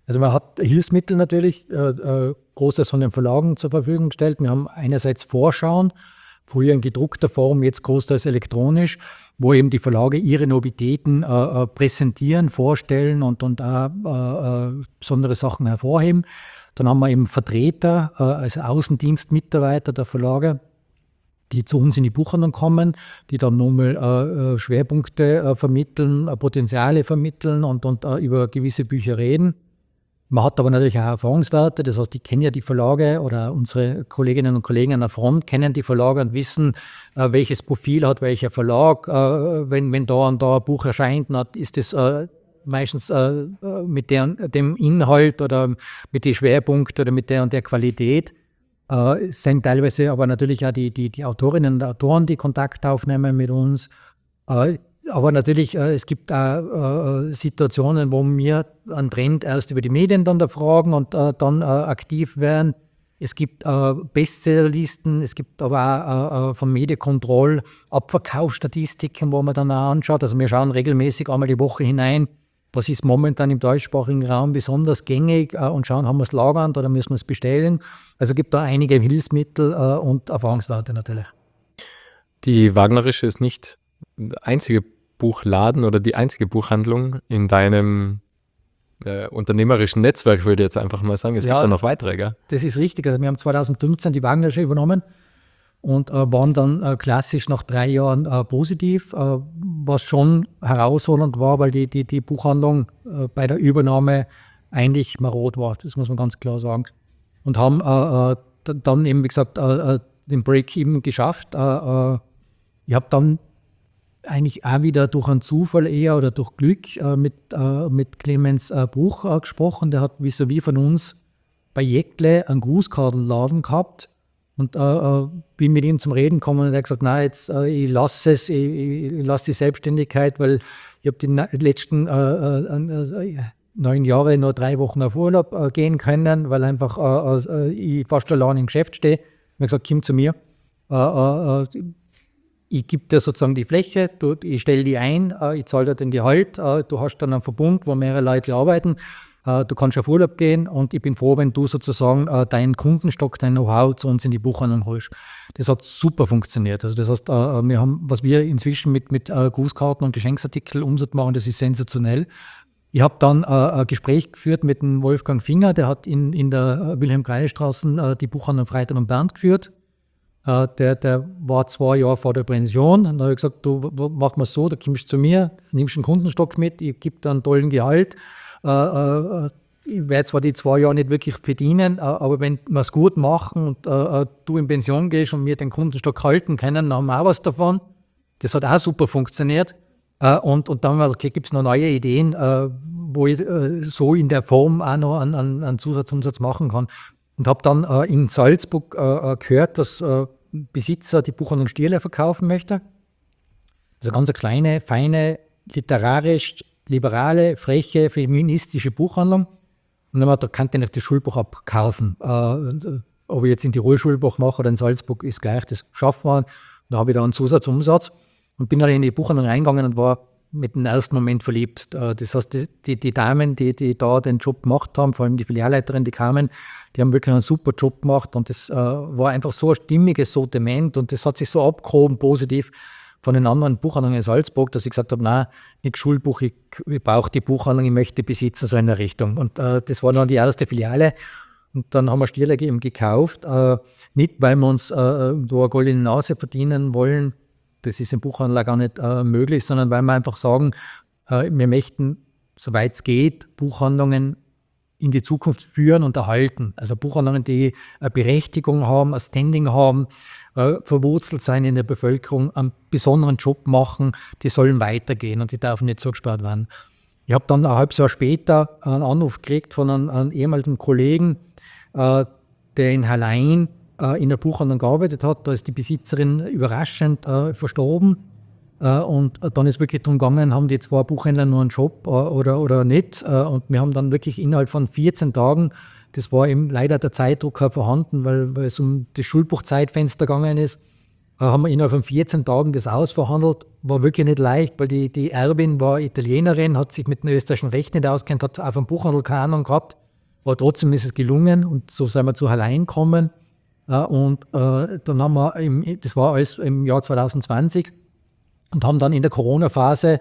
Also man hat Hilfsmittel natürlich, äh, äh, Großteils von den Verlagen zur Verfügung gestellt. Wir haben einerseits Vorschauen, früher in gedruckter Form, jetzt großteils elektronisch, wo eben die Verlage ihre Novitäten äh, präsentieren, vorstellen und, und auch äh, besondere Sachen hervorheben. Dann haben wir eben Vertreter, äh, also Außendienstmitarbeiter der Verlage, die zu uns in die Buchhandlung kommen, die dann nochmal äh, Schwerpunkte äh, vermitteln, äh, Potenziale vermitteln und, und äh, über gewisse Bücher reden. Man hat aber natürlich auch Erfahrungswerte, das heißt, die kennen ja die Verlage oder unsere Kolleginnen und Kollegen an der Front kennen die Verlage und wissen, äh, welches Profil hat welcher Verlag. Äh, wenn, wenn da und da ein Buch erscheint, dann ist das äh, meistens äh, mit der, dem Inhalt oder mit den Schwerpunkten oder mit der und der Qualität. Äh, es sind teilweise aber natürlich auch die, die, die Autorinnen und Autoren, die Kontakt aufnehmen mit uns. Äh, Aber natürlich, äh, es gibt auch äh, Situationen, wo wir einen Trend erst über die Medien dann erfragen und äh, dann äh, aktiv werden. Es gibt äh, Bestsellerlisten, es gibt aber auch äh, von Medienkontroll Abverkaufsstatistiken, wo man dann auch anschaut. Also wir schauen regelmäßig einmal die Woche hinein, was ist momentan im deutschsprachigen Raum besonders gängig äh, und schauen, haben wir es lagernd oder müssen wir es bestellen. Also gibt da einige Hilfsmittel äh, und Erfahrungswerte natürlich. Die Wagnerische ist nicht der einzige Buchladen oder die einzige Buchhandlung in deinem äh, unternehmerischen Netzwerk, würde ich jetzt einfach mal sagen. Es Ja, gibt da noch weitere, gell? Das ist richtig. Also wir haben zweitausendfünfzehn die Wagnerische übernommen und äh, waren dann äh, klassisch nach drei Jahren äh, positiv, äh, was schon herausfordernd war, weil die, die, die Buchhandlung äh, bei der Übernahme eigentlich marod war. Das muss man ganz klar sagen. Und haben äh, äh, dann eben, wie gesagt, äh, äh, den Break-Even geschafft. Äh, äh, ich habe dann eigentlich auch wieder durch einen Zufall eher oder durch Glück äh, mit, äh, mit Clemens äh, Bruch äh, gesprochen. Der hat vis-à-vis von uns bei Jäckle einen Grußkartenladen gehabt und äh, äh, bin mit ihm zum Reden gekommen und er hat gesagt, nein, jetzt äh, ich lasse es, ich, ich lasse die Selbstständigkeit, weil ich habe die na- letzten äh, äh, äh, neun Jahre nur drei Wochen auf Urlaub äh, gehen können, weil einfach äh, äh, ich fast allein im Geschäft stehe. Ich habe gesagt, komm zu mir. Äh, äh, Ich gebe dir sozusagen die Fläche, du, ich stelle die ein, äh, ich zahle dir den Gehalt, äh, du hast dann einen Verbund, wo mehrere Leute arbeiten, äh, du kannst auf Urlaub gehen und ich bin froh, wenn du sozusagen äh, deinen Kundenstock, dein Know-how zu uns in die Buchhandlung holst. Das hat super funktioniert. Also das heißt, äh, wir haben, was wir inzwischen mit, mit äh, Grußkarten und Geschenksartikeln Umsatz machen, das ist sensationell. Ich habe dann äh, ein Gespräch geführt mit dem Wolfgang Finger, der hat in, in der Wilhelm-Kreis-Straße äh, die Buchhandlung Freitag und Bernd geführt. Der, der war zwei Jahre vor der Pension. Dann habe ich gesagt, du, mach mal so, du kommst zu mir, nimmst einen Kundenstock mit, ich gebe dir einen tollen Gehalt. Äh, äh, ich werde zwar die zwei Jahre nicht wirklich verdienen, äh, aber wenn wir es gut machen und äh, du in Pension gehst und wir den Kundenstock halten können, dann haben wir auch was davon. Das hat auch super funktioniert. Äh, und, und dann haben wir gesagt, okay, gibt es noch neue Ideen, äh, wo ich äh, so in der Form auch noch einen, einen, einen Zusatzumsatz machen kann. Und habe dann äh, in Salzburg äh, gehört, dass äh, Besitzer die Buchhandlung Stierle verkaufen möchte. Also ganz eine kleine, feine, literarisch, liberale, freche, feministische Buchhandlung. Und dann haben wir da kann ich nicht das Schulbuch abkaufen. Äh, ob ich jetzt in Tirol Schulbuch mache oder in Salzburg, ist gleich, das schaffen wir. Da habe ich da einen Zusatzumsatz und bin dann in die Buchhandlung reingegangen und war mit dem ersten Moment verliebt. Das heißt, die, die, die Damen, die, die da den Job gemacht haben, vor allem die Filialleiterin, die kamen, die haben wirklich einen super Job gemacht und das äh, war einfach so ein stimmiges Sortiment und das hat sich so abgehoben, positiv von den anderen Buchhandlungen in Salzburg, dass ich gesagt habe, nein, nicht Schulbuch, ich, ich brauche die Buchhandlung, ich möchte die besitzen, so in der Richtung. Und äh, das war dann die erste Filiale. Und dann haben wir Stierle eben gekauft, äh, nicht weil wir uns äh, da eine goldene Nase verdienen wollen, das ist im Buchhandel gar nicht äh, möglich, sondern weil wir einfach sagen, äh, wir möchten, soweit es geht, Buchhandlungen in die Zukunft führen und erhalten. Also Buchhandlungen, die eine Berechtigung haben, ein Standing haben, äh, verwurzelt sein in der Bevölkerung, einen besonderen Job machen, die sollen weitergehen und die dürfen nicht zugesperrt werden. Ich habe dann ein halbes Jahr später einen Anruf gekriegt von einem, einem ehemaligen Kollegen, äh, der in Hallein äh, in der Buchhandlung gearbeitet hat. Da ist die Besitzerin überraschend äh, verstorben. Äh, und dann ist wirklich darum gegangen, haben die zwei Buchhändler nur einen Job äh, oder, oder nicht. Äh, und wir haben dann wirklich innerhalb von vierzehn Tagen, das war eben leider der Zeitdruck vorhanden, weil, weil es um das Schulbuchzeitfenster gegangen ist, äh, haben wir innerhalb von vierzehn Tagen das ausverhandelt. War wirklich nicht leicht, weil die, die Erbin war Italienerin, hat sich mit dem österreichischen Recht nicht auskennt, hat auf dem Buchhandel keine Ahnung gehabt. Aber trotzdem ist es gelungen und so sind wir zu Hallein gekommen. Äh, und äh, dann haben wir, im, das war alles im Jahr zwanzig zwanzig, und haben dann in der Corona-Phase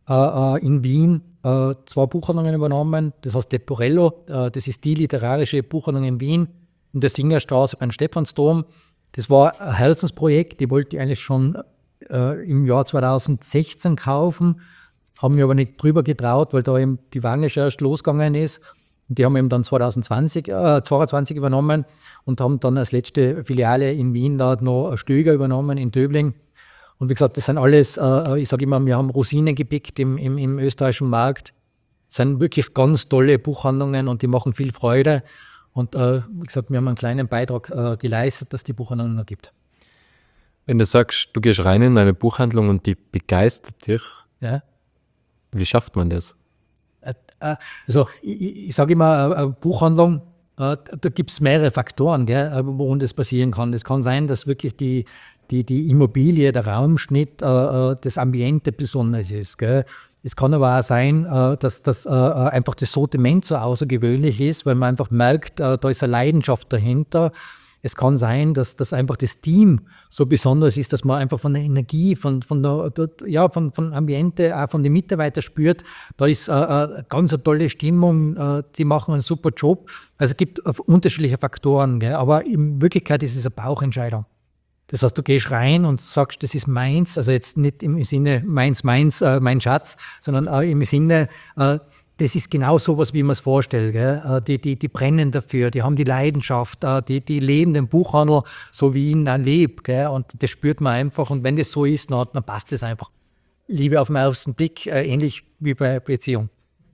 äh, in Wien äh, zwei Buchhandlungen übernommen. Das heißt Deporello, äh, das ist die literarische Buchhandlung in Wien, in der Singerstraße beim Stephansdom. Das war ein Herzensprojekt, die wollte ich eigentlich schon äh, im Jahr zwanzig sechzehn kaufen, haben mir aber nicht drüber getraut, weil da eben die Wange erst losgegangen ist. Und die haben eben dann zwanzig zwanzig, äh, zweiundzwanzig übernommen und haben dann als letzte Filiale in Wien da noch Stöger übernommen in Döbling. Und wie gesagt, das sind alles, äh, ich sage immer, wir haben Rosinen gepickt im, im, im österreichischen Markt. Das sind wirklich ganz tolle Buchhandlungen und die machen viel Freude. Und äh, wie gesagt, wir haben einen kleinen Beitrag äh, geleistet, dass die Buchhandlung noch gibt. Wenn du sagst, du gehst rein in eine Buchhandlung und die begeistert dich, Ja. wie schafft man das? Äh, äh, also ich, ich sage immer, eine Buchhandlung, äh, da gibt es mehrere Faktoren, gell, worin das passieren kann. Es kann sein, dass wirklich die, die, die Immobilie, der Raumschnitt, äh, das Ambiente besonders ist. Gell. Es kann aber auch sein, äh, dass, dass äh, einfach das Sortiment so außergewöhnlich ist, weil man einfach merkt, äh, da ist eine Leidenschaft dahinter. Es kann sein, dass, dass einfach das Team so besonders ist, dass man einfach von der Energie, von, von der, ja, von, von Ambiente, auch von den Mitarbeitern spürt. Da ist äh, eine ganz eine tolle Stimmung, äh, die machen einen super Job. Also es gibt unterschiedliche Faktoren, gell? Aber in Wirklichkeit ist es eine Bauchentscheidung. Das heißt, du gehst rein und sagst, das ist meins, also jetzt nicht im Sinne meins, meins, äh, mein Schatz, sondern äh, im Sinne, äh, das ist genau sowas, wie man es vorstellt. Gell? Äh, die, die, die brennen dafür, die haben die Leidenschaft, äh, die, die leben den Buchhandel so, wie ihn er lebt. Gell? Und das spürt man einfach. Und wenn das so ist, dann, dann passt das einfach. Liebe auf den ersten Blick, äh, ähnlich wie bei Beziehung.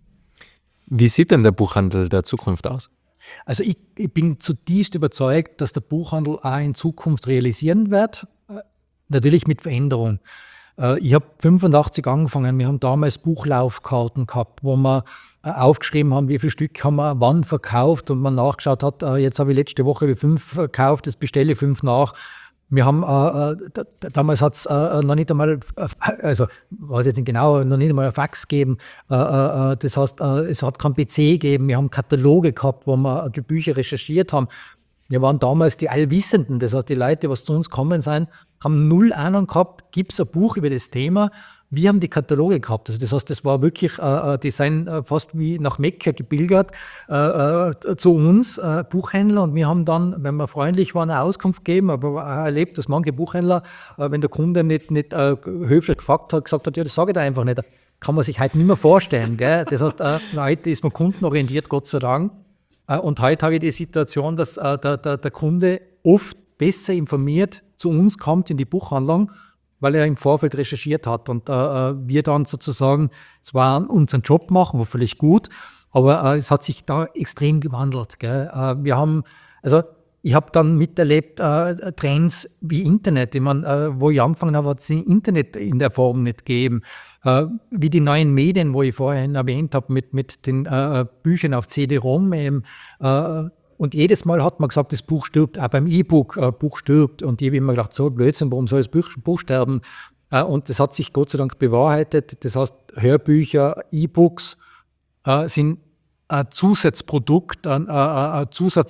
Wie sieht denn der Buchhandel der Zukunft aus? Also ich, ich bin zutiefst überzeugt, dass der Buchhandel auch in Zukunft realisieren wird, äh, natürlich mit Veränderung. Äh, ich habe fünfundachtzig angefangen, wir haben damals Buchlaufkarten gehabt, wo wir äh, aufgeschrieben haben, wie viele Stück haben wir wann verkauft und man nachgeschaut hat, äh, jetzt habe ich letzte Woche fünf verkauft, das bestelle ich fünf nach. Wir haben, äh, da, damals hat es äh, noch nicht einmal, also weiß jetzt nicht genau, noch nicht einmal ein Fax gegeben. Äh, äh, das heißt, äh, es hat keinen P C gegeben. Wir haben Kataloge gehabt, wo wir die Bücher recherchiert haben. Wir waren damals die Allwissenden. Das heißt, die Leute, die zu uns gekommen sind, haben null Ahnung gehabt, gibt es ein Buch über das Thema. Wir haben die Kataloge gehabt. Also das heißt, das war wirklich, äh, die sind äh, fast wie nach Mekka gebildet äh, äh, zu uns, äh, Buchhändler. Und wir haben dann, wenn wir freundlich waren, eine Auskunft gegeben, aber auch erlebt, dass manche Buchhändler, äh, wenn der Kunde nicht, nicht äh, höflich gefragt hat, gesagt hat, ja, das sage ich da einfach nicht. Kann man sich heute nicht mehr vorstellen. Gell? Das heißt, äh, heute ist man kundenorientiert, Gott sei Dank. Äh, und heute habe ich die Situation, dass äh, der, der, der Kunde oft besser informiert zu uns kommt in die Buchhandlung, weil er im Vorfeld recherchiert hat und äh, wir dann sozusagen zwar unseren Job machen, war völlig gut, aber äh, es hat sich da extrem gewandelt. Gell? Äh, wir haben, also ich habe dann miterlebt äh, Trends wie Internet. Ich mein, äh, wo ich angefangen habe, hat es Internet in der Form nicht gegeben. Äh, wie die neuen Medien, wo ich vorhin erwähnt habe, mit, mit den äh, Büchern auf C D-ROM eben, äh, und jedes Mal hat man gesagt, das Buch stirbt, auch beim E-Book, äh, Buch stirbt. Und ich habe immer gedacht, so Blödsinn, warum soll das Buch, Buch sterben? Äh, und das hat sich Gott sei Dank bewahrheitet. Das heißt, Hörbücher, E-Books äh, sind ein Zusatzprodukt, eine, eine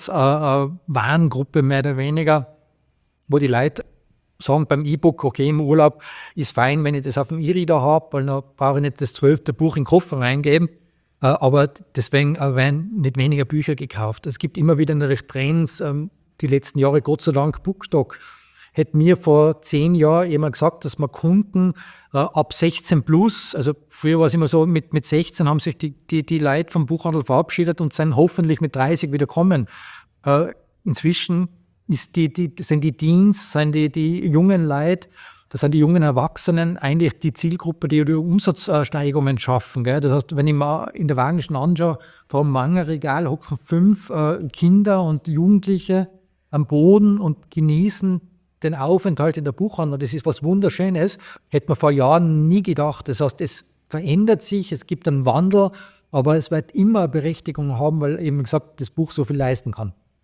Zusatzwarengruppe mehr oder weniger, wo die Leute sagen beim E-Book, okay, im Urlaub ist fein, wenn ich das auf dem E-Reader habe, weil dann brauche ich nicht das zwölfte Buch in den Koffer reingeben. Aber deswegen werden nicht weniger Bücher gekauft. Es gibt immer wieder natürlich Trends. Die letzten Jahre, Gott sei Dank, Bookstock. Hätte mir vor zehn Jahren jemand gesagt, dass man Kunden äh, ab sechzehn plus, also früher war es immer so, mit, mit sechzehn haben sich die, die, die Leute vom Buchhandel verabschiedet und sind hoffentlich mit dreißig wieder kommen. Äh, inzwischen ist die, die, sind die Teens, sind die, die jungen Leute, das sind die jungen Erwachsenen eigentlich die Zielgruppe, die die Umsatzsteigerungen schaffen. Gell? Das heißt, wenn ich mal in der Wagenschen anschaue, vor einem Mangelregal hocken fünf äh, Kinder und Jugendliche am Boden und genießen den Aufenthalt in der Buchhandlung. Das ist was Wunderschönes. Hätte man vor Jahren nie gedacht. Das heißt, es verändert sich, es gibt einen Wandel, aber es wird immer eine Berechtigung haben, weil eben gesagt, das Buch so viel leisten kann.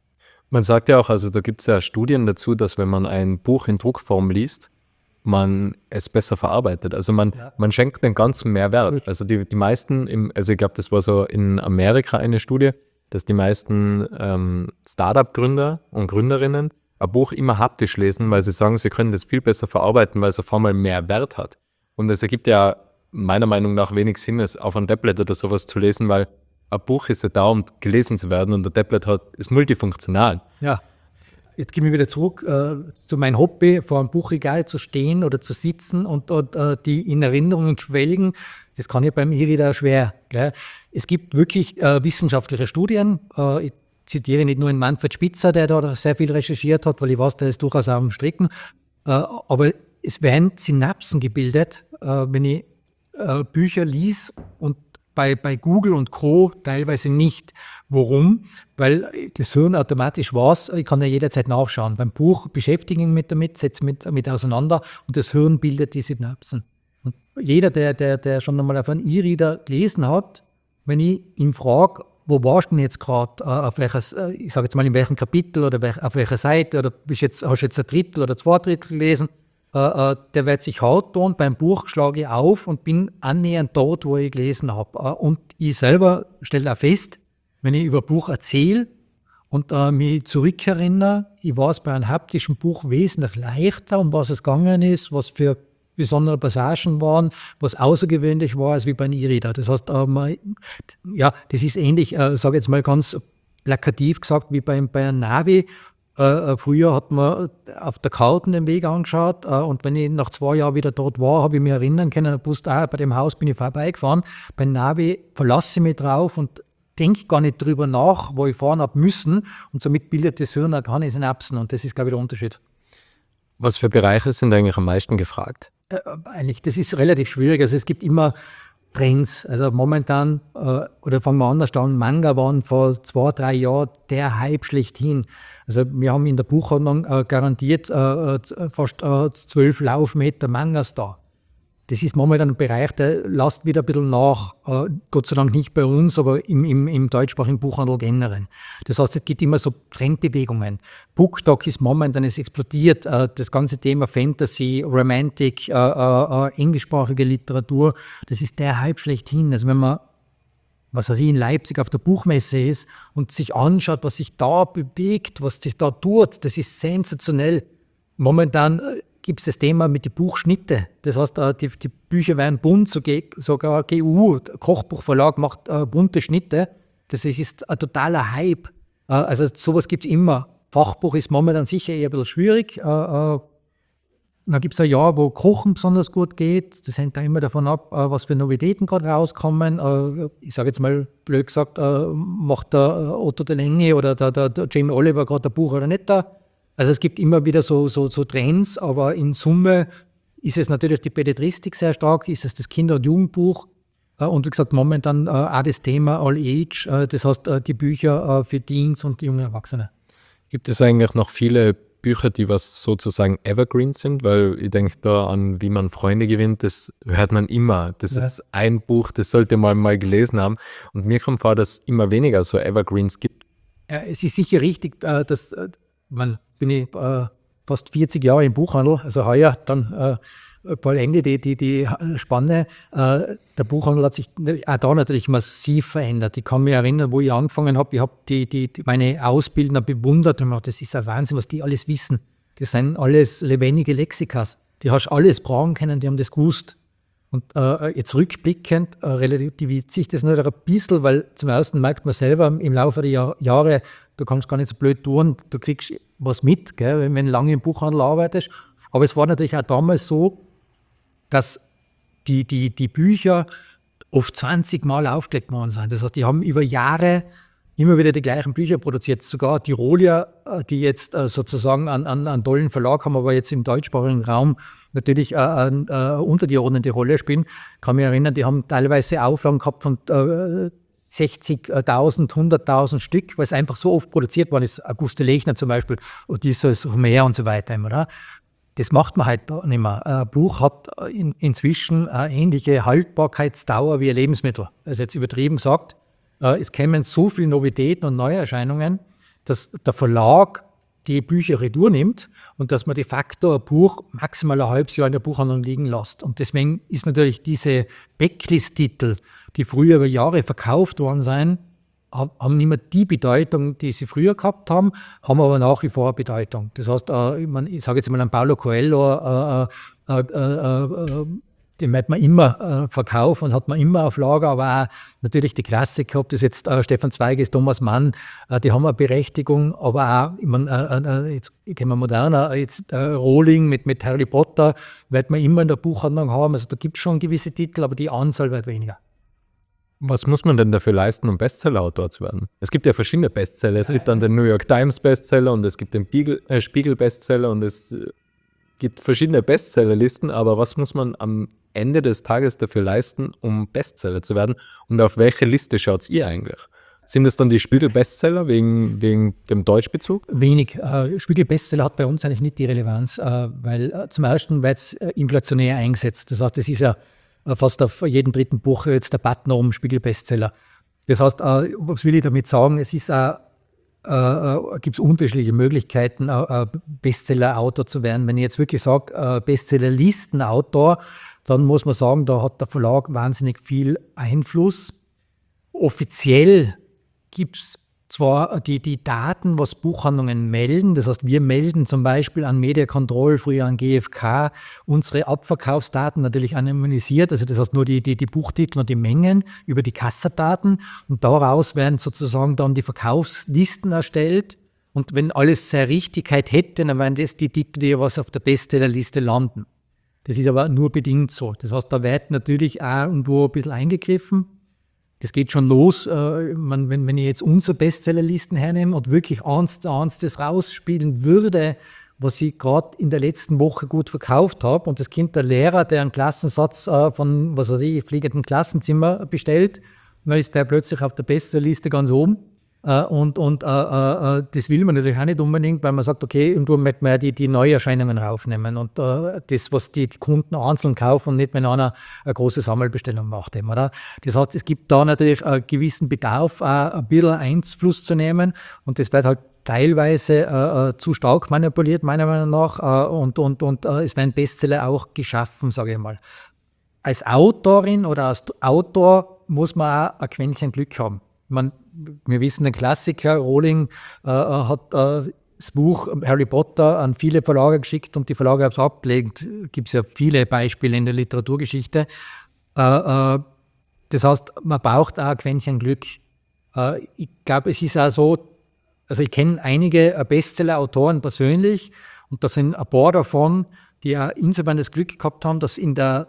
Man sagt ja auch, also da gibt es ja Studien dazu, dass wenn man ein Buch in Druckform liest, man es besser verarbeitet. Also man, Ja. man schenkt den ganzen Mehrwert. Also die, die meisten, im, also ich glaube, das war so in Amerika eine Studie, dass die meisten ähm, Startup-Gründer und Gründerinnen ein Buch immer haptisch lesen, weil sie sagen, sie können das viel besser verarbeiten, weil es auf einmal mehr Wert hat. Und es ergibt ja meiner Meinung nach wenig Sinn, es auf ein Tablet oder sowas zu lesen, weil ein Buch ist ja da, um gelesen zu werden, und ein Tablet hat, ist multifunktional. Ja, jetzt gehen wir wieder zurück äh, zu meinem Hobby, vor einem Buchregal zu stehen oder zu sitzen und, und äh, die in Erinnerungen schwelgen. Das kann ja beim E-Reader schwer. Gell? Es gibt wirklich äh, wissenschaftliche Studien. Äh, ich zitiere nicht nur den Manfred Spitzer, der da sehr viel recherchiert hat, weil ich weiß, der ist durchaus am Stricken. Äh, aber es werden Synapsen gebildet, äh, wenn ich äh, Bücher lese, und Bei, bei Google und Co. teilweise nicht. Warum? Weil das Hirn automatisch weiß, ich kann ja jederzeit nachschauen. Beim Buch beschäftige ich mich damit, setze mich mit, mit auseinander, und das Hirn bildet die Synapsen. Und jeder, der, der, der schon einmal auf einen E-Reader gelesen hat, wenn ich ihn frage, wo warst du denn jetzt gerade, auf welches, ich sage jetzt mal in welchem Kapitel oder auf welcher Seite, oder bist jetzt, hast du jetzt ein Drittel oder zwei Drittel gelesen, Uh, uh, der wird sich hautton, beim Buch schlage ich auf und bin annähernd dort, wo ich gelesen habe. Uh, und ich selber stelle auch fest, wenn ich über ein Buch erzähle und uh, mich zurückerinnere, ich weiß bei einem haptischen Buch wesentlich leichter, um was es gegangen ist, was für besondere Passagen waren, was außergewöhnlich war, als wie bei einem E-Reader. Das heißt, uh, man, ja, das ist ähnlich, uh, sage jetzt mal ganz plakativ gesagt, wie bei, bei einem Navi. Äh, früher hat man auf der Karte den Weg angeschaut, äh, und wenn ich nach zwei Jahren wieder dort war, habe ich mich erinnern können, ich wusste, ah, bei dem Haus bin ich vorbeigefahren. Bei Navi verlasse ich mich drauf und denke gar nicht drüber nach, wo ich fahren habe müssen, und somit bildet das Hirn auch keine Synapsen, und das ist, glaube ich, der Unterschied. Was für Bereiche sind eigentlich am meisten gefragt? Äh, eigentlich, das ist relativ schwierig. Also es gibt immer Trends. Also momentan, äh, oder fangen wir anders an, Manga waren vor zwei, drei Jahren der Hype schlechthin. Also wir haben in der Buchhandlung äh, garantiert äh, fast äh, zwölf Laufmeter Mangas da. Das ist momentan ein Bereich, der lässt wieder ein bisschen nach. Äh, Gott sei Dank nicht bei uns, aber im, im, im deutschsprachigen Buchhandel generell. Das heißt, es gibt immer so Trendbewegungen. BookTok ist momentan, es explodiert. Äh, das ganze Thema Fantasy, Romantic, äh, äh, englischsprachige Literatur, das ist der Hype schlechthin. Also wenn man, was weiß ich, in Leipzig auf der Buchmesse ist und sich anschaut, was sich da bewegt, was sich da tut, das ist sensationell. Momentan äh, gibt es das Thema mit den Buchschnitte. Das heißt, die, die Bücher werden bunt, sogar G U, der Kochbuchverlag, macht äh, bunte Schnitte. Das ist, ist ein totaler Hype. Äh, also sowas gibt es immer. Fachbuch ist momentan sicher eher ein bisschen schwierig. Äh, äh, dann gibt es ein Jahr, wo Kochen besonders gut geht. Das hängt da immer davon ab, äh, was für Novitäten gerade rauskommen. Äh, ich sage jetzt mal blöd gesagt, äh, macht der Otto de Lenge oder der, der, der Jamie Oliver gerade ein Buch oder nicht da. Also es gibt immer wieder so, so, so Trends, aber in Summe ist es natürlich die Belletristik sehr stark, ist es das Kinder- und Jugendbuch, äh, und wie gesagt momentan äh, auch das Thema All Age, äh, das heißt äh, die Bücher äh, für Teens und junge Erwachsene. Gibt es eigentlich noch viele Bücher, die was sozusagen Evergreen sind? Weil ich denke da an Wie man Freunde gewinnt, das hört man immer. Das ja. ist ein Buch, das sollte man mal gelesen haben. Und mir kommt vor, dass es immer weniger so Evergreens gibt. Ja, es ist sicher richtig, äh, dass äh, man bin ich äh, fast vierzig Jahre im Buchhandel, also heuer dann äh, bald Ende die, die, die Spanne. Äh, der Buchhandel hat sich auch da natürlich massiv verändert. Ich kann mich erinnern, wo ich angefangen habe, ich habe die, die, die, meine Ausbildner bewundert und gesagt, das ist ein Wahnsinn, was die alles wissen. Das sind alles lebendige Lexikas. Die hast alles brauchen können, die haben das gewusst. Und äh, jetzt rückblickend äh, relativiert sich das natürlich ein bisschen, weil zum ersten merkt man selber im Laufe der Jahr, Jahre, du kannst gar nicht so blöd tun, du kriegst was mit, gell, wenn du lange im Buchhandel arbeitest. Aber es war natürlich auch damals so, dass die, die, die Bücher oft zwanzig Mal aufgelegt worden sind. Das heißt, die haben über Jahre immer wieder die gleichen Bücher produziert. Sogar Tirolier, die jetzt äh, sozusagen einen, einen, einen tollen Verlag haben, aber jetzt im deutschsprachigen Raum natürlich äh, eine äh, untergeordnete Rolle spielen. Ich kann mich erinnern, die haben teilweise Auflagen gehabt von äh, sechzigtausend, hunderttausend Stück, weil es einfach so oft produziert worden ist. Auguste Lechner zum Beispiel, Odysseus Homer und so weiter. Oder? Das macht man halt nicht mehr. Ein Buch hat in, inzwischen eine ähnliche Haltbarkeitsdauer wie ein Lebensmittel. Also jetzt übertrieben sagt, es kämen so viele Novitäten und Neuerscheinungen, dass der Verlag die Bücher retour nimmt und dass man de facto ein Buch maximal ein halbes Jahr in der Buchhandlung liegen lässt. Und deswegen ist natürlich diese Backlist-Titel, die früher über Jahre verkauft worden sind, haben nicht mehr die Bedeutung, die sie früher gehabt haben, haben aber nach wie vor eine Bedeutung. Das heißt, äh, ich, mein, ich sage jetzt mal an Paulo Coelho, äh, äh, äh, äh, den wird man immer äh, verkaufen und hat man immer auf Lager, aber auch natürlich die Klassiker, ob das jetzt äh, Stefan Zweig ist, Thomas Mann, äh, die haben eine Berechtigung, aber auch, ich meine, äh, äh, jetzt gehen wir moderner, jetzt äh, Rowling mit, mit Harry Potter wird man immer in der Buchhandlung haben, also da gibt es schon gewisse Titel, aber die Anzahl wird weniger. Was muss man denn dafür leisten, um Bestseller-Autor zu werden? Es gibt ja verschiedene Bestseller. Es gibt dann den New York Times Bestseller und es gibt den Spiegel, äh, Spiegel Bestseller und es äh, gibt verschiedene Bestsellerlisten, aber was muss man am Ende des Tages dafür leisten, um Bestseller zu werden? Und auf welche Liste schaut ihr eigentlich? Sind es dann die Spiegel-Bestseller wegen, wegen dem Deutschbezug? Wenig. Äh, Spiegel-Bestseller hat bei uns eigentlich nicht die Relevanz, äh, weil äh, zum ersten wird es äh, inflationär eingesetzt. Das heißt, es ist ja äh, fast auf jedem dritten Buch jetzt der Button um Spiegel-Bestseller. Das heißt, äh, was will ich damit sagen? Es ist auch Äh, äh, gibt es unterschiedliche Möglichkeiten, äh, Bestseller-Autor zu werden. Wenn ich jetzt wirklich sage, äh, Bestseller-Listen-Autor, dann muss man sagen, da hat der Verlag wahnsinnig viel Einfluss. Offiziell gibt es zwar die, die Daten, was Buchhandlungen melden, das heißt, wir melden zum Beispiel an Media Control, früher an G F K, unsere Abverkaufsdaten natürlich anonymisiert, also das heißt nur die, die, die Buchtitel und die Mengen über die Kassadaten und daraus werden sozusagen dann die Verkaufslisten erstellt und wenn alles seine Richtigkeit hätte, dann wären das die Titel, die was auf der Bestsellerliste landen. Das ist aber nur bedingt so. Das heißt, da wird natürlich auch irgendwo ein bisschen eingegriffen. Das geht schon los, äh, man, wenn, wenn ich jetzt unsere Bestsellerlisten hernehme und wirklich eins zu eins das rausspielen würde, was ich gerade in der letzten Woche gut verkauft habe und das kommt der Lehrer, der einen Klassensatz äh, von, was weiß ich, fliegenden Klassenzimmer bestellt, dann ist der plötzlich auf der Bestsellerliste ganz oben. Uh, und und uh, uh, das will man natürlich auch nicht unbedingt, weil man sagt, okay, irgendwo möchte man ja die, die Neuerscheinungen raufnehmen und uh, das, was die Kunden einzeln kaufen und nicht, wenn einer eine große Sammelbestellung macht. Eben, oder? Das heißt, es gibt da natürlich einen gewissen Bedarf, uh, ein bisschen Einfluss zu nehmen und das wird halt teilweise uh, uh, zu stark manipuliert, meiner Meinung nach, uh, und, und, und uh, es werden Bestseller auch geschaffen, sage ich mal. Als Autorin oder als Autor muss man auch ein Quäntchen Glück haben. Man, wir wissen, den Klassiker, Rowling äh, hat äh, das Buch Harry Potter an viele Verlage geschickt und die Verlage haben es abgelehnt. Gibt es ja viele Beispiele in der Literaturgeschichte. Äh, äh, das heißt, man braucht auch ein Quäntchen Glück. Äh, ich glaube, es ist auch so, also ich kenne einige Bestseller-Autoren persönlich und da sind ein paar davon, die auch insofern das Glück gehabt haben, dass in der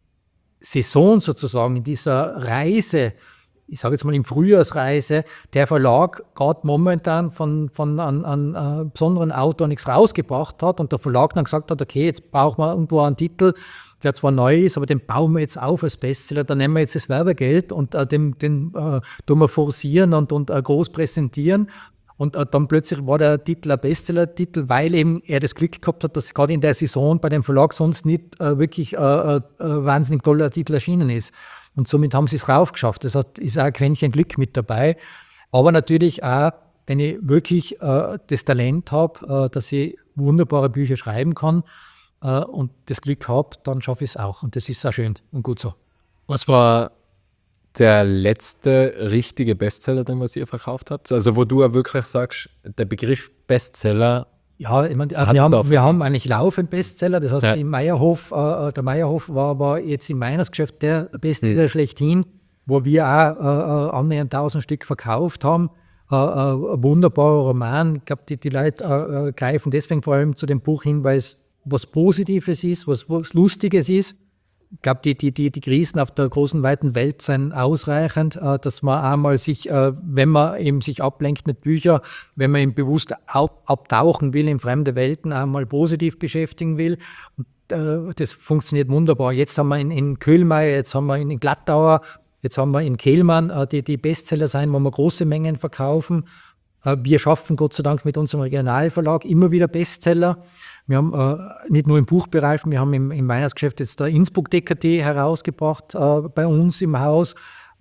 Saison sozusagen, in dieser Reise, ich sage jetzt mal in Frühjahrsreise, der Verlag gerade momentan von, von einem, einem, einem besonderen Autor nichts rausgebracht hat und der Verlag dann gesagt hat, okay, jetzt brauchen wir irgendwo einen Titel, der zwar neu ist, aber den bauen wir jetzt auf als Bestseller, dann nehmen wir jetzt das Werbegeld und äh, den, den äh, tun wir forcieren und, und äh, groß präsentieren. Und äh, dann plötzlich war der Titel ein Bestseller-Titel, weil eben er das Glück gehabt hat, dass gerade in der Saison bei dem Verlag sonst nicht äh, wirklich äh, äh, wahnsinnig toller Titel erschienen ist. Und somit haben sie es raufgeschafft. Das hat, ist auch ein Quäntchen Glück mit dabei. Aber natürlich auch, wenn ich wirklich äh, das Talent habe, äh, dass ich wunderbare Bücher schreiben kann äh, und das Glück habe, dann schaffe ich es auch. Und das ist auch schön und gut so. Was war der letzte richtige Bestseller, den was ihr verkauft habt? Also wo du ja wirklich sagst, der Begriff Bestseller. Ja, ich meine, wir haben, wir haben eigentlich laufend Bestseller, das heißt, ja. im Meierhof, äh, der Meierhof war, war jetzt im Weihnachtsgeschäft der Bestseller hm. schlechthin, wo wir auch äh, annähernd tausend Stück verkauft haben. Äh, äh, ein wunderbarer Roman. Ich glaube, die, die Leute äh, äh, greifen deswegen vor allem zu dem Buch hin, weil es was Positives ist, was, was Lustiges ist. Ich glaube, die, die, die, die Krisen auf der großen, weiten Welt sind ausreichend, äh, dass man einmal sich, äh, wenn man eben sich ablenkt mit Büchern, wenn man eben bewusst ab, abtauchen will in fremde Welten, einmal positiv beschäftigen will. Und, äh, das funktioniert wunderbar. Jetzt haben wir in, in Köhlmeier, jetzt haben wir in, in Glattauer, jetzt haben wir in Kehlmann, äh, die, die Bestseller sein, wo wir große Mengen verkaufen. Äh, wir schaffen Gott sei Dank mit unserem Regionalverlag immer wieder Bestseller. Wir haben äh, nicht nur im Buchbereich, wir haben im, im Weihnachtsgeschäft jetzt der Innsbruck D K T herausgebracht äh, bei uns im Haus,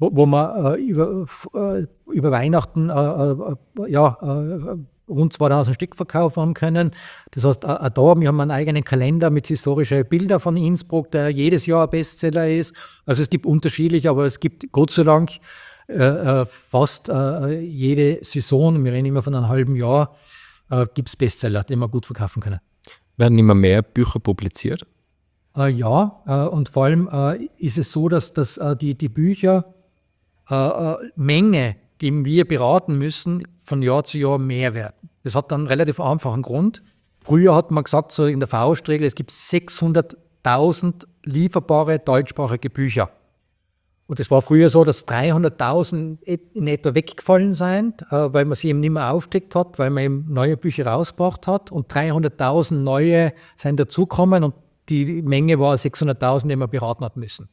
wo, wo wir äh, über, äh, über Weihnachten äh, äh, ja, äh, rund zweitausend Stück verkaufen haben können. Das heißt, auch da, wir haben einen eigenen Kalender mit historischen Bildern von Innsbruck, der jedes Jahr ein Bestseller ist. Also es gibt unterschiedlich, aber es gibt Gott sei Dank äh, fast äh, jede Saison, wir reden immer von einem halben Jahr, äh, gibt es Bestseller, die wir gut verkaufen können. Werden immer mehr Bücher publiziert? Äh, ja, äh, und vor allem äh, ist es so, dass, dass äh, die, die Bücher äh, äh, Menge, die wir beraten müssen, von Jahr zu Jahr mehr werden. Das hat dann einen relativ einfachen Grund. Früher hat man gesagt, so in der Faustregel, es gibt sechshunderttausend lieferbare deutschsprachige Bücher. Und es war früher so, dass dreihunderttausend in etwa weggefallen sind, äh, weil man sie eben nicht mehr aufgedeckt hat, weil man eben neue Bücher rausgebracht hat. Und dreihunderttausend neue sind dazugekommen und die Menge war sechshunderttausend, die man beraten hat müssen.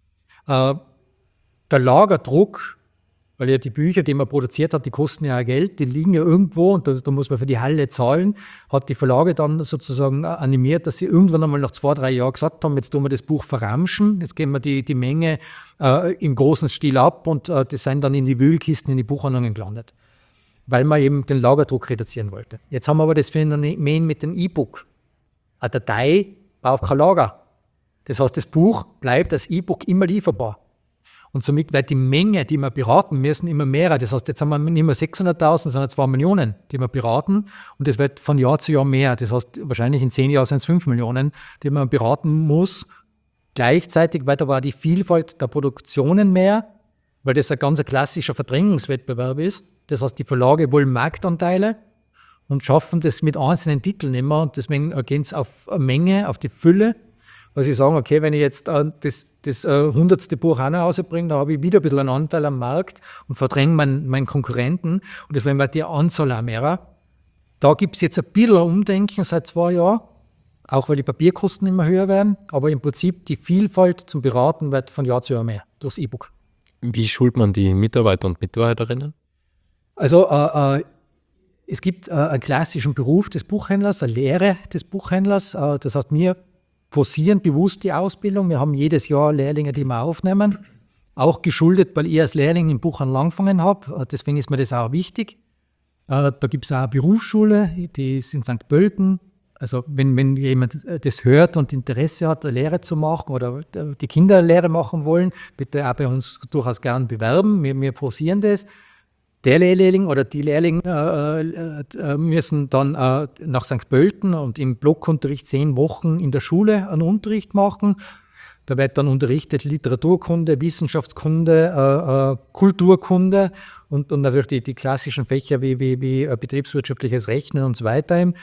Äh, der Lagerdruck, weil ja die Bücher, die man produziert hat, die kosten ja auch Geld, die liegen ja irgendwo und da, da muss man für die Halle zahlen, hat die Verlage dann sozusagen animiert, dass sie irgendwann einmal nach zwei, drei Jahren gesagt haben, jetzt tun wir das Buch verramschen, jetzt geben wir die, die Menge äh, im großen Stil ab und äh, das sind dann in die Wühlkisten, in die Buchhandlungen gelandet, weil man eben den Lagerdruck reduzieren wollte. Jetzt haben wir aber das Phänomen mit dem E-Book. Eine Datei braucht kein Lager. Das heißt, das Buch bleibt als E-Book immer lieferbar. Und somit wird die Menge, die wir beraten müssen, immer mehr. Das heißt, jetzt haben wir nicht mehr sechshunderttausend, sondern zwei Millionen, die wir beraten. Und das wird von Jahr zu Jahr mehr. Das heißt, wahrscheinlich in zehn Jahren sind es fünf Millionen, die man beraten muss. Gleichzeitig wird aber auch die Vielfalt der Produktionen mehr, weil das ein ganz klassischer Verdrängungswettbewerb ist. Das heißt, die Verlage wollen Marktanteile und schaffen das mit einzelnen Titeln immer. Und deswegen gehen es auf eine Menge, auf die Fülle. Weil sie sagen, okay, wenn ich jetzt äh, das, das äh, hundertste Buch auch noch rausbringe, dann habe ich wieder ein bisschen einen Anteil am Markt und verdränge meinen, meinen Konkurrenten. Und deswegen wird die Anzahl auch mehr. Da gibt es jetzt ein bisschen ein Umdenken seit zwei Jahren, auch weil die Papierkosten immer höher werden. Aber im Prinzip die Vielfalt zum Beraten wird von Jahr zu Jahr mehr durchs E-Book. Wie schult man die Mitarbeiter und Mitarbeiterinnen? Also äh, äh, es gibt äh, einen klassischen Beruf des Buchhändlers, eine Lehre des Buchhändlers. Äh, das heißt, wir forcieren bewusst die Ausbildung. Wir haben jedes Jahr Lehrlinge, die wir aufnehmen. Auch geschuldet, weil ich als Lehrling im Buchhandel angefangen habe. Deswegen ist mir das auch wichtig. Da gibt es auch eine Berufsschule, die ist in Sankt Pölten. Also wenn, wenn jemand das hört und Interesse hat, eine Lehre zu machen oder die Kinder eine Lehre machen wollen, bitte auch bei uns durchaus gern bewerben. Wir, wir forcieren das. Der Lehrling oder die Lehrlinge äh, äh, müssen dann äh, nach Sankt Pölten und im Blockunterricht zehn Wochen in der Schule einen Unterricht machen. Da wird dann unterrichtet Literaturkunde, Wissenschaftskunde, äh, äh, Kulturkunde und, und natürlich die, die klassischen Fächer wie, wie, wie äh, betriebswirtschaftliches Rechnen und so weiter. Äh,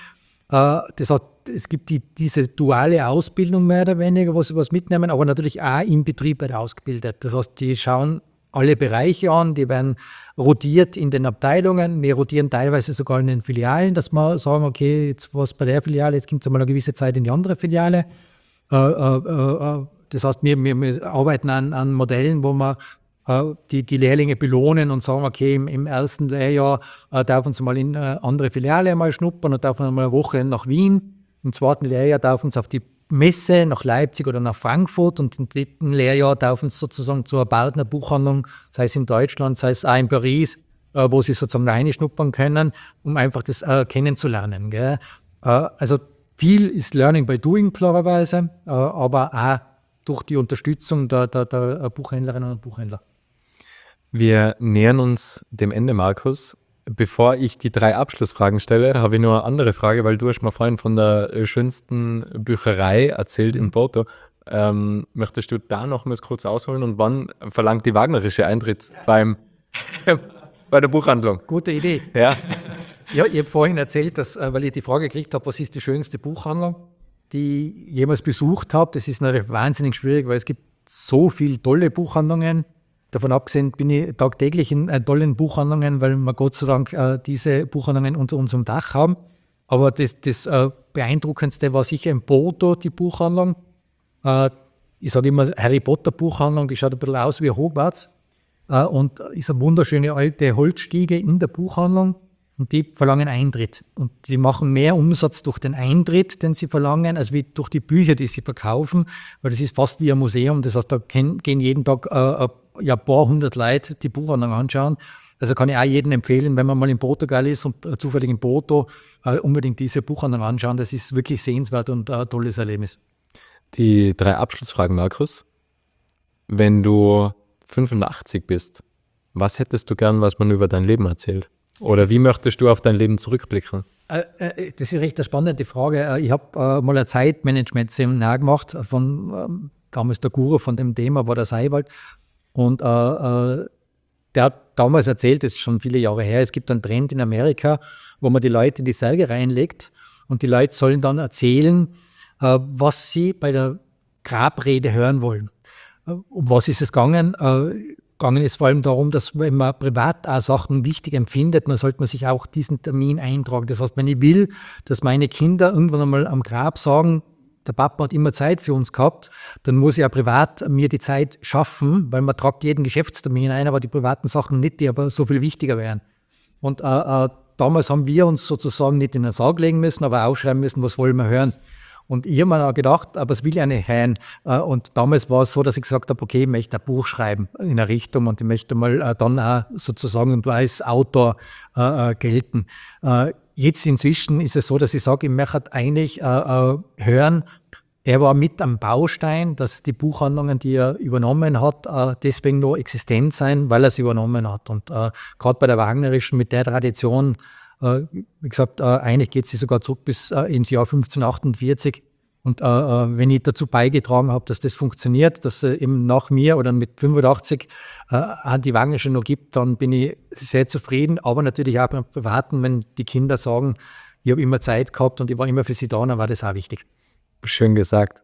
das hat, es gibt die, diese duale Ausbildung mehr oder weniger, wo sie was mitnehmen, aber natürlich auch im Betrieb wird ausgebildet. Das heißt, die schauen alle Bereiche an, die werden rotiert in den Abteilungen, wir rotieren teilweise sogar in den Filialen, dass wir sagen, okay, jetzt was bei der Filiale, jetzt kommt es mal eine gewisse Zeit in die andere Filiale. Äh, äh, äh, das heißt, wir, wir, wir arbeiten an, an Modellen, wo wir äh, die, die Lehrlinge belohnen und sagen, okay, im, im ersten Lehrjahr äh, dürfen sie mal in eine andere Filiale mal schnuppern und dürfen mal eine Woche nach Wien. Im zweiten Lehrjahr dürfen sie auf die Messe nach Leipzig oder nach Frankfurt und im dritten Lehrjahr dürfen sie sozusagen zur Partnerbuchhandlung, sei es in Deutschland, sei es auch in Paris, äh, wo sie sozusagen reinschnuppern können, um einfach das äh, kennenzulernen. Gell? Äh, also viel ist Learning by Doing klarerweise, äh, aber auch durch die Unterstützung der, der, der Buchhändlerinnen und Buchhändler. Wir nähern uns dem Ende, Markus. Bevor ich die drei Abschlussfragen stelle, habe ich nur eine andere Frage, weil du hast mir vorhin von der schönsten Bücherei erzählt in Porto. Ähm, möchtest du da noch mal kurz ausholen und wann verlangt die wagnerische Eintritt beim, bei der Buchhandlung? Gute Idee. Ja, ja ich habe vorhin erzählt, dass, weil ich die Frage gekriegt habe, was ist die schönste Buchhandlung, die ich jemals besucht habe. Das ist natürlich wahnsinnig schwierig, weil es gibt so viele tolle Buchhandlungen. Davon abgesehen bin ich tagtäglich in äh, tollen Buchhandlungen, weil wir Gott sei Dank äh, diese Buchhandlungen unter unserem Dach haben. Aber das, das äh, Beeindruckendste war sicher in Porto, die Buchhandlung. Äh, ich sage immer Harry Potter Buchhandlung, die schaut ein bisschen aus wie Hogwarts. Äh, und ist eine wunderschöne alte Holzstiege in der Buchhandlung. und die verlangen Eintritt. Und die machen mehr Umsatz durch den Eintritt, den sie verlangen, als wie durch die Bücher, die sie verkaufen, weil das ist fast wie ein Museum. Das heißt, da gehen jeden Tag äh, ja, ein paar hundert Leute die Buchhandlung anschauen. Also kann ich auch jedem empfehlen, wenn man mal in Portugal ist und äh, zufällig in Porto, äh, unbedingt diese Buchhandlung anschauen. Das ist wirklich sehenswert und äh, ein tolles Erlebnis. Die drei Abschlussfragen, Markus. Wenn du fünfundachtzig bist, was hättest du gern, was man über dein Leben erzählt? Oder wie möchtest du auf dein Leben zurückblicken? Äh, äh, das ist recht eine spannende Frage. Äh, ich habe äh, mal ein Zeitmanagement-Seminar gemacht, von ähm, damals der Guru von dem Thema war der Seiwald. Und äh, äh, der hat damals erzählt, das ist schon viele Jahre her, es gibt einen Trend in Amerika, wo man die Leute in die Särge reinlegt und die Leute sollen dann erzählen, äh, was sie bei der Grabrede hören wollen. Äh, um was ist es gegangen? Äh, gegangen ist vor allem darum, dass wenn man privat auch Sachen wichtig empfindet, dann sollte man sich auch diesen Termin eintragen. Das heißt, wenn ich will, dass meine Kinder irgendwann einmal am Grab sagen, der Papa hat immer Zeit für uns gehabt, dann muss ich auch privat mir die Zeit schaffen, weil man tragt jeden Geschäftstermin ein, aber die privaten Sachen nicht, die aber so viel wichtiger wären. Und äh, äh, damals haben wir uns sozusagen nicht in den Sarg legen müssen, aber aufschreiben müssen, was wollen wir hören. Und ich habe mir auch gedacht, aber es will ja nicht hören. Und damals war es so, dass ich gesagt habe, okay, ich möchte ein Buch schreiben in eine Richtung und ich möchte mal dann auch sozusagen als Autor äh, gelten. Äh, jetzt inzwischen ist es so, dass ich sage, ich möchte eigentlich äh, hören, er war mit am Baustein, dass die Buchhandlungen, die er übernommen hat, äh, deswegen noch existent sein, weil er sie übernommen hat. Und äh, gerade bei der Wagnerischen mit der Tradition, Uh, wie gesagt, uh, eigentlich geht sie sogar zurück bis uh, ins Jahr fünfzehnhundertachtundvierzig. Und uh, uh, wenn ich dazu beigetragen habe, dass das funktioniert, dass es uh, eben nach mir oder mit fünfundachtzig uh, die Wagnerische noch gibt, dann bin ich sehr zufrieden. Aber natürlich auch beim Privaten, wenn die Kinder sagen, ich habe immer Zeit gehabt und ich war immer für sie da, dann war das auch wichtig. Schön gesagt.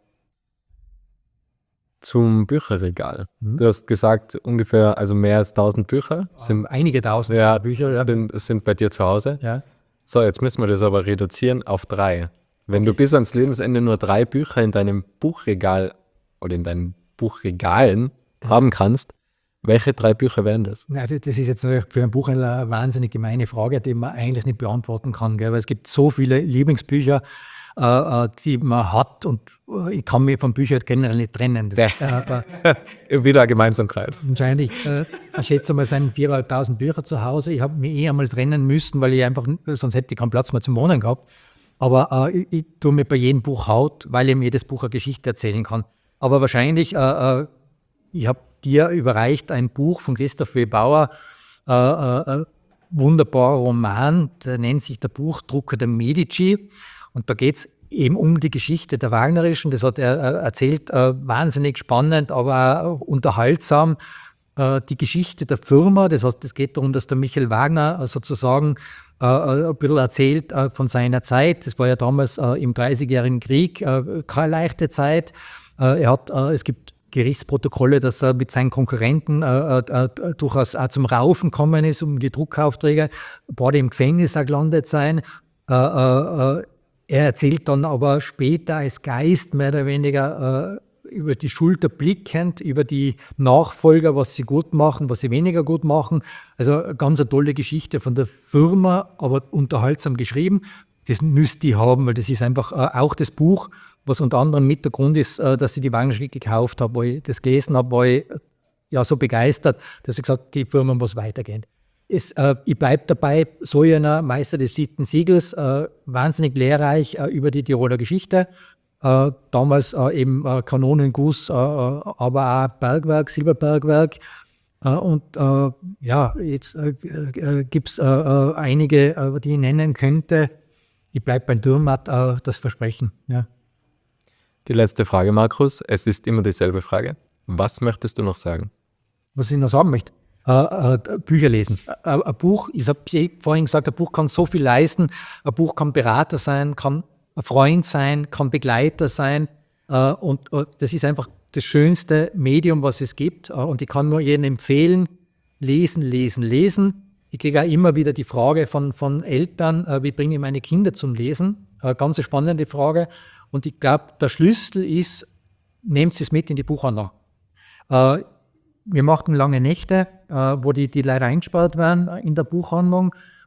Zum Bücherregal. Mhm. Du hast gesagt, ungefähr, also mehr als tausend Bücher. Sind einige tausend ja, Bücher. Ja. Sind, sind bei dir zu Hause. Ja. So, jetzt müssen wir das aber reduzieren auf drei. Wenn okay. du bis ans Lebensende nur drei Bücher in deinem Buchregal oder in deinen Buchregalen ja. haben kannst, welche drei Bücher wären das? Ja, das ist jetzt natürlich für einen Buchhändler eine wahnsinnig gemeine Frage, die man eigentlich nicht beantworten kann. Gell? Weil es gibt so viele Lieblingsbücher, äh, die man hat und ich kann mich von Büchern generell nicht trennen. Das, äh, Wieder eine Gemeinsamkeit. Wahrscheinlich. Äh, ich schätze mal, es sind viertausend Bücher zu Hause. Ich habe mich eh einmal trennen müssen, weil ich einfach, sonst hätte ich keinen Platz mehr zum Wohnen gehabt. Aber äh, ich, ich tue mir bei jedem Buch Haut, weil eben jedes Buch eine Geschichte erzählen kann. Aber wahrscheinlich, äh, ich habe dir überreicht ein Buch von Christoph W. Bauer, äh, äh, wunderbarer Roman, der nennt sich Der Buchdrucker der Medici. Und da geht es eben um die Geschichte der Wagnerischen. Das hat er äh, erzählt, äh, wahnsinnig spannend, aber auch unterhaltsam. Äh, die Geschichte der Firma, das heißt, es geht darum, dass der Michael Wagner äh, sozusagen äh, ein bisschen erzählt äh, von seiner Zeit. Das war ja damals äh, im dreißigjährigen Krieg äh, keine leichte Zeit. Äh, er hat, äh, es gibt Gerichtsprotokolle, dass er mit seinen Konkurrenten äh, äh, durchaus auch zum Raufen gekommen ist, um die Druckaufträge, beide im Gefängnis auch gelandet sein. Äh, äh, er erzählt dann aber später als Geist mehr oder weniger äh, über die Schulter blickend, über die Nachfolger, was sie gut machen, was sie weniger gut machen. Also eine ganz eine tolle Geschichte von der Firma, aber unterhaltsam geschrieben. Das müsst ihr haben, weil das ist einfach äh, auch das Buch, was unter anderem mit der Grund ist, äh, dass ich die Wagnerische gekauft habe, weil ich das gelesen habe, war ich ja so begeistert, dass ich gesagt habe, die Firma muss weitergehen. Es, äh, ich bleibe dabei, Sojourner, Meister des siebten Siegels, äh, wahnsinnig lehrreich äh, über die Tiroler Geschichte. Äh, damals äh, eben äh, Kanonenguss, äh, aber auch Bergwerk, Silberbergwerk. Äh, und äh, ja, jetzt äh, äh, gibt es äh, äh, einige, äh, die ich nennen könnte. Ich bleibe beim Dürrenmatt, äh, das Versprechen. Ja. Die letzte Frage, Markus. Es ist immer dieselbe Frage. Was möchtest du noch sagen? Was ich noch sagen möchte? Äh, äh, Bücher lesen. Äh, ein Buch, ich habe vorhin gesagt, ein Buch kann so viel leisten. Ein Buch kann Berater sein, kann ein Freund sein, kann Begleiter sein. Äh, und äh, das ist einfach das schönste Medium, was es gibt. Äh, und ich kann nur jedem empfehlen, lesen, lesen, lesen. Ich kriege auch immer wieder die Frage von, von Eltern, äh, wie bringe ich meine Kinder zum Lesen? Äh, ganz eine spannende Frage. Und ich glaube, der Schlüssel ist, nehmt es mit in die Buchhandlung. Äh, wir machen lange Nächte, äh, wo die, die Leute eingesperrt werden in der Buchhandlung.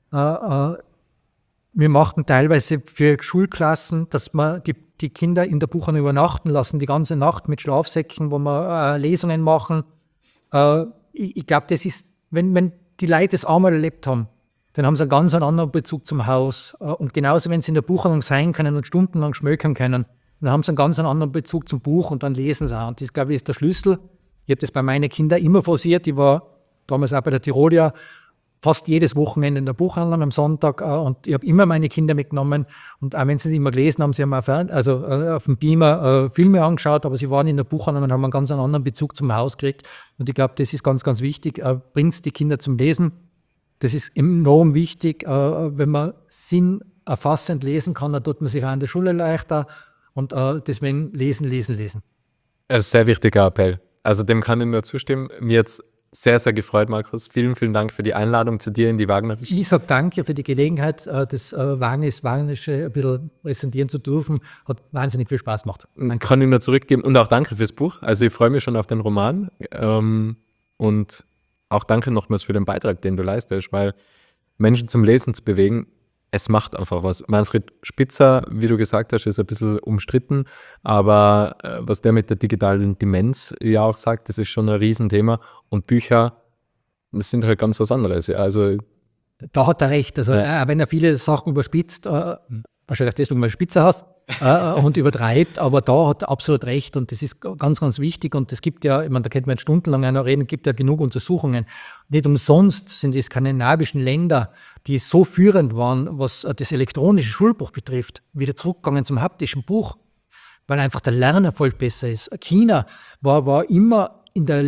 Äh, äh, wir machten teilweise für Schulklassen, dass wir die, die Kinder in der Buchhandlung übernachten lassen, die ganze Nacht mit Schlafsäcken, wo wir äh, Lesungen machen. Äh, ich ich glaube, das ist, wenn, wenn die Leute das einmal erlebt haben, dann haben sie einen ganz anderen Bezug zum Haus. Äh, und genauso, wenn sie in der Buchhandlung sein können und stundenlang schmökern können, dann haben sie einen ganz anderen Bezug zum Buch und dann lesen sie auch. Und das, glaube ich, ist der Schlüssel. Ich habe das bei meinen Kindern immer forciert. Ich war damals auch bei der Tirolia fast jedes Wochenende in der Buchhandlung am Sonntag äh, und ich habe immer meine Kinder mitgenommen und auch wenn sie nicht immer gelesen haben, sie haben auf, also, äh, auf dem Beamer äh, Filme angeschaut, aber sie waren in der Buchhandlung und haben einen ganz anderen Bezug zum Haus gekriegt und ich glaube, das ist ganz, ganz wichtig. Äh, bringt die Kinder zum Lesen. Das ist enorm wichtig, äh, wenn man Sinn erfassend lesen kann, dann tut man sich auch in der Schule leichter und äh, deswegen lesen, lesen, lesen. Das ist ein sehr wichtiger Appell. Also dem kann ich nur zustimmen. Mir jetzt sehr, sehr gefreut, Markus. Vielen, vielen Dank für die Einladung zu dir in die Wagnerische. Ich sage danke für die Gelegenheit, das Wagnis, Wagnerische ein bisschen präsentieren zu dürfen. Hat wahnsinnig viel Spaß gemacht. Danke. Kann ich nur zurückgeben und auch danke fürs Buch. Also ich freue mich schon auf den Roman ähm, und auch danke nochmals für den Beitrag, den du leistest, weil Menschen zum Lesen zu bewegen, es macht einfach was. Manfred Spitzer, wie du gesagt hast, ist ein bisschen umstritten, aber äh, was der mit der digitalen Demenz ja auch sagt, das ist schon ein Riesenthema. Und Bücher, das sind halt ganz was anderes. Ja. Also, da hat er recht. Also, ja. äh, wenn er viele Sachen überspitzt, äh, wahrscheinlich deswegen, weil du Spitzer hast äh, und übertreibt, aber da hat er absolut recht und das ist ganz, ganz wichtig und es gibt ja, ich meine, da könnte man jetzt stundenlang noch reden, es gibt ja genug Untersuchungen. Nicht umsonst sind die skandinavischen Länder, die so führend waren, was das elektronische Schulbuch betrifft, wieder zurückgegangen zum haptischen Buch, weil einfach der Lernerfolg besser ist. China war, war immer in der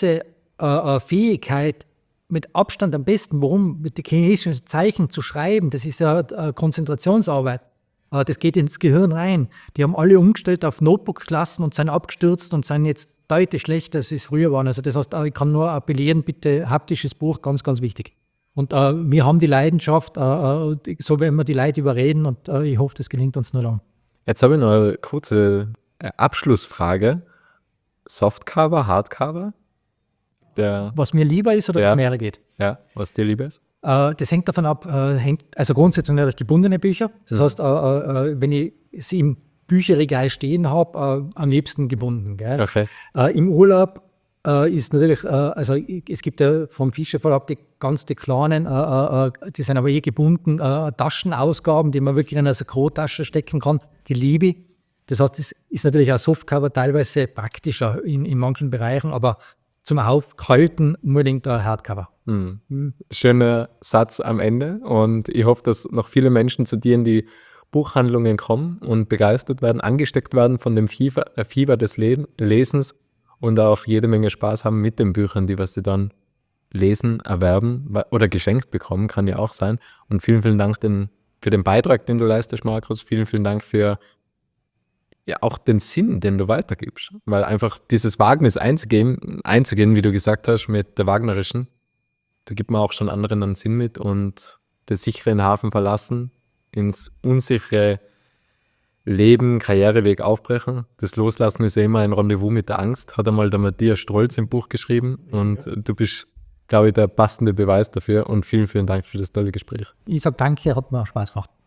Lesefähigkeit mit Abstand am besten. Warum? Mit den chinesischen Zeichen zu schreiben, das ist ja eine Konzentrationsarbeit. Das geht ins Gehirn rein. Die haben alle umgestellt auf Notebook-Klassen und sind abgestürzt und sind jetzt deutlich schlechter, als es früher waren. Also das heißt, ich kann nur appellieren, bitte haptisches Buch, ganz, ganz wichtig. Und äh, wir haben die Leidenschaft, äh, so werden wir die Leute überreden und äh, ich hoffe, das gelingt uns nur lang. Jetzt habe ich noch eine kurze Abschlussfrage. Softcover, Hardcover? Der, was mir lieber ist oder ja. was mehr geht? Ja, was dir lieber ist? Äh, das hängt davon ab, äh, hängt, also grundsätzlich natürlich gebundene Bücher. Das heißt, äh, äh, wenn ich sie im Bücherregal stehen habe, äh, am liebsten gebunden. Gell? Okay. Äh, Im Urlaub äh, ist natürlich, äh, also es gibt ja vom Fischer Verlag die ganz die kleinen, äh, äh, die sind aber eh gebunden, äh, Taschenausgaben, die man wirklich in eine Sakrotasche stecken kann, die liebe ich. Das heißt, es ist natürlich auch Softcover teilweise praktischer in, in manchen Bereichen, aber zum Aufhalten unbedingt ein Hardcover. Hm. Schöner Satz am Ende und ich hoffe, dass noch viele Menschen zu dir in die Buchhandlungen kommen und begeistert werden, angesteckt werden von dem Fieber, äh, Fieber des Le- Lesens und auch jede Menge Spaß haben mit den Büchern, die was sie dann lesen, erwerben oder geschenkt bekommen, kann ja auch sein. Und vielen, vielen Dank den, für den Beitrag, den du leistest, Markus. Vielen, vielen Dank für ja auch den Sinn, den du weitergibst. Weil einfach dieses Wagnis einzugehen, einzugehen, wie du gesagt hast, mit der Wagnerischen, da gibt man auch schon anderen einen Sinn mit und den sicheren Hafen verlassen, ins unsichere Leben, Karriereweg aufbrechen. Das Loslassen ist ja immer ein Rendezvous mit der Angst, hat einmal der Matthias Strolz im Buch geschrieben und ja. Du bist, glaube ich, der passende Beweis dafür und vielen, vielen Dank für das tolle Gespräch. Ich sage danke, hat mir auch Spaß gemacht.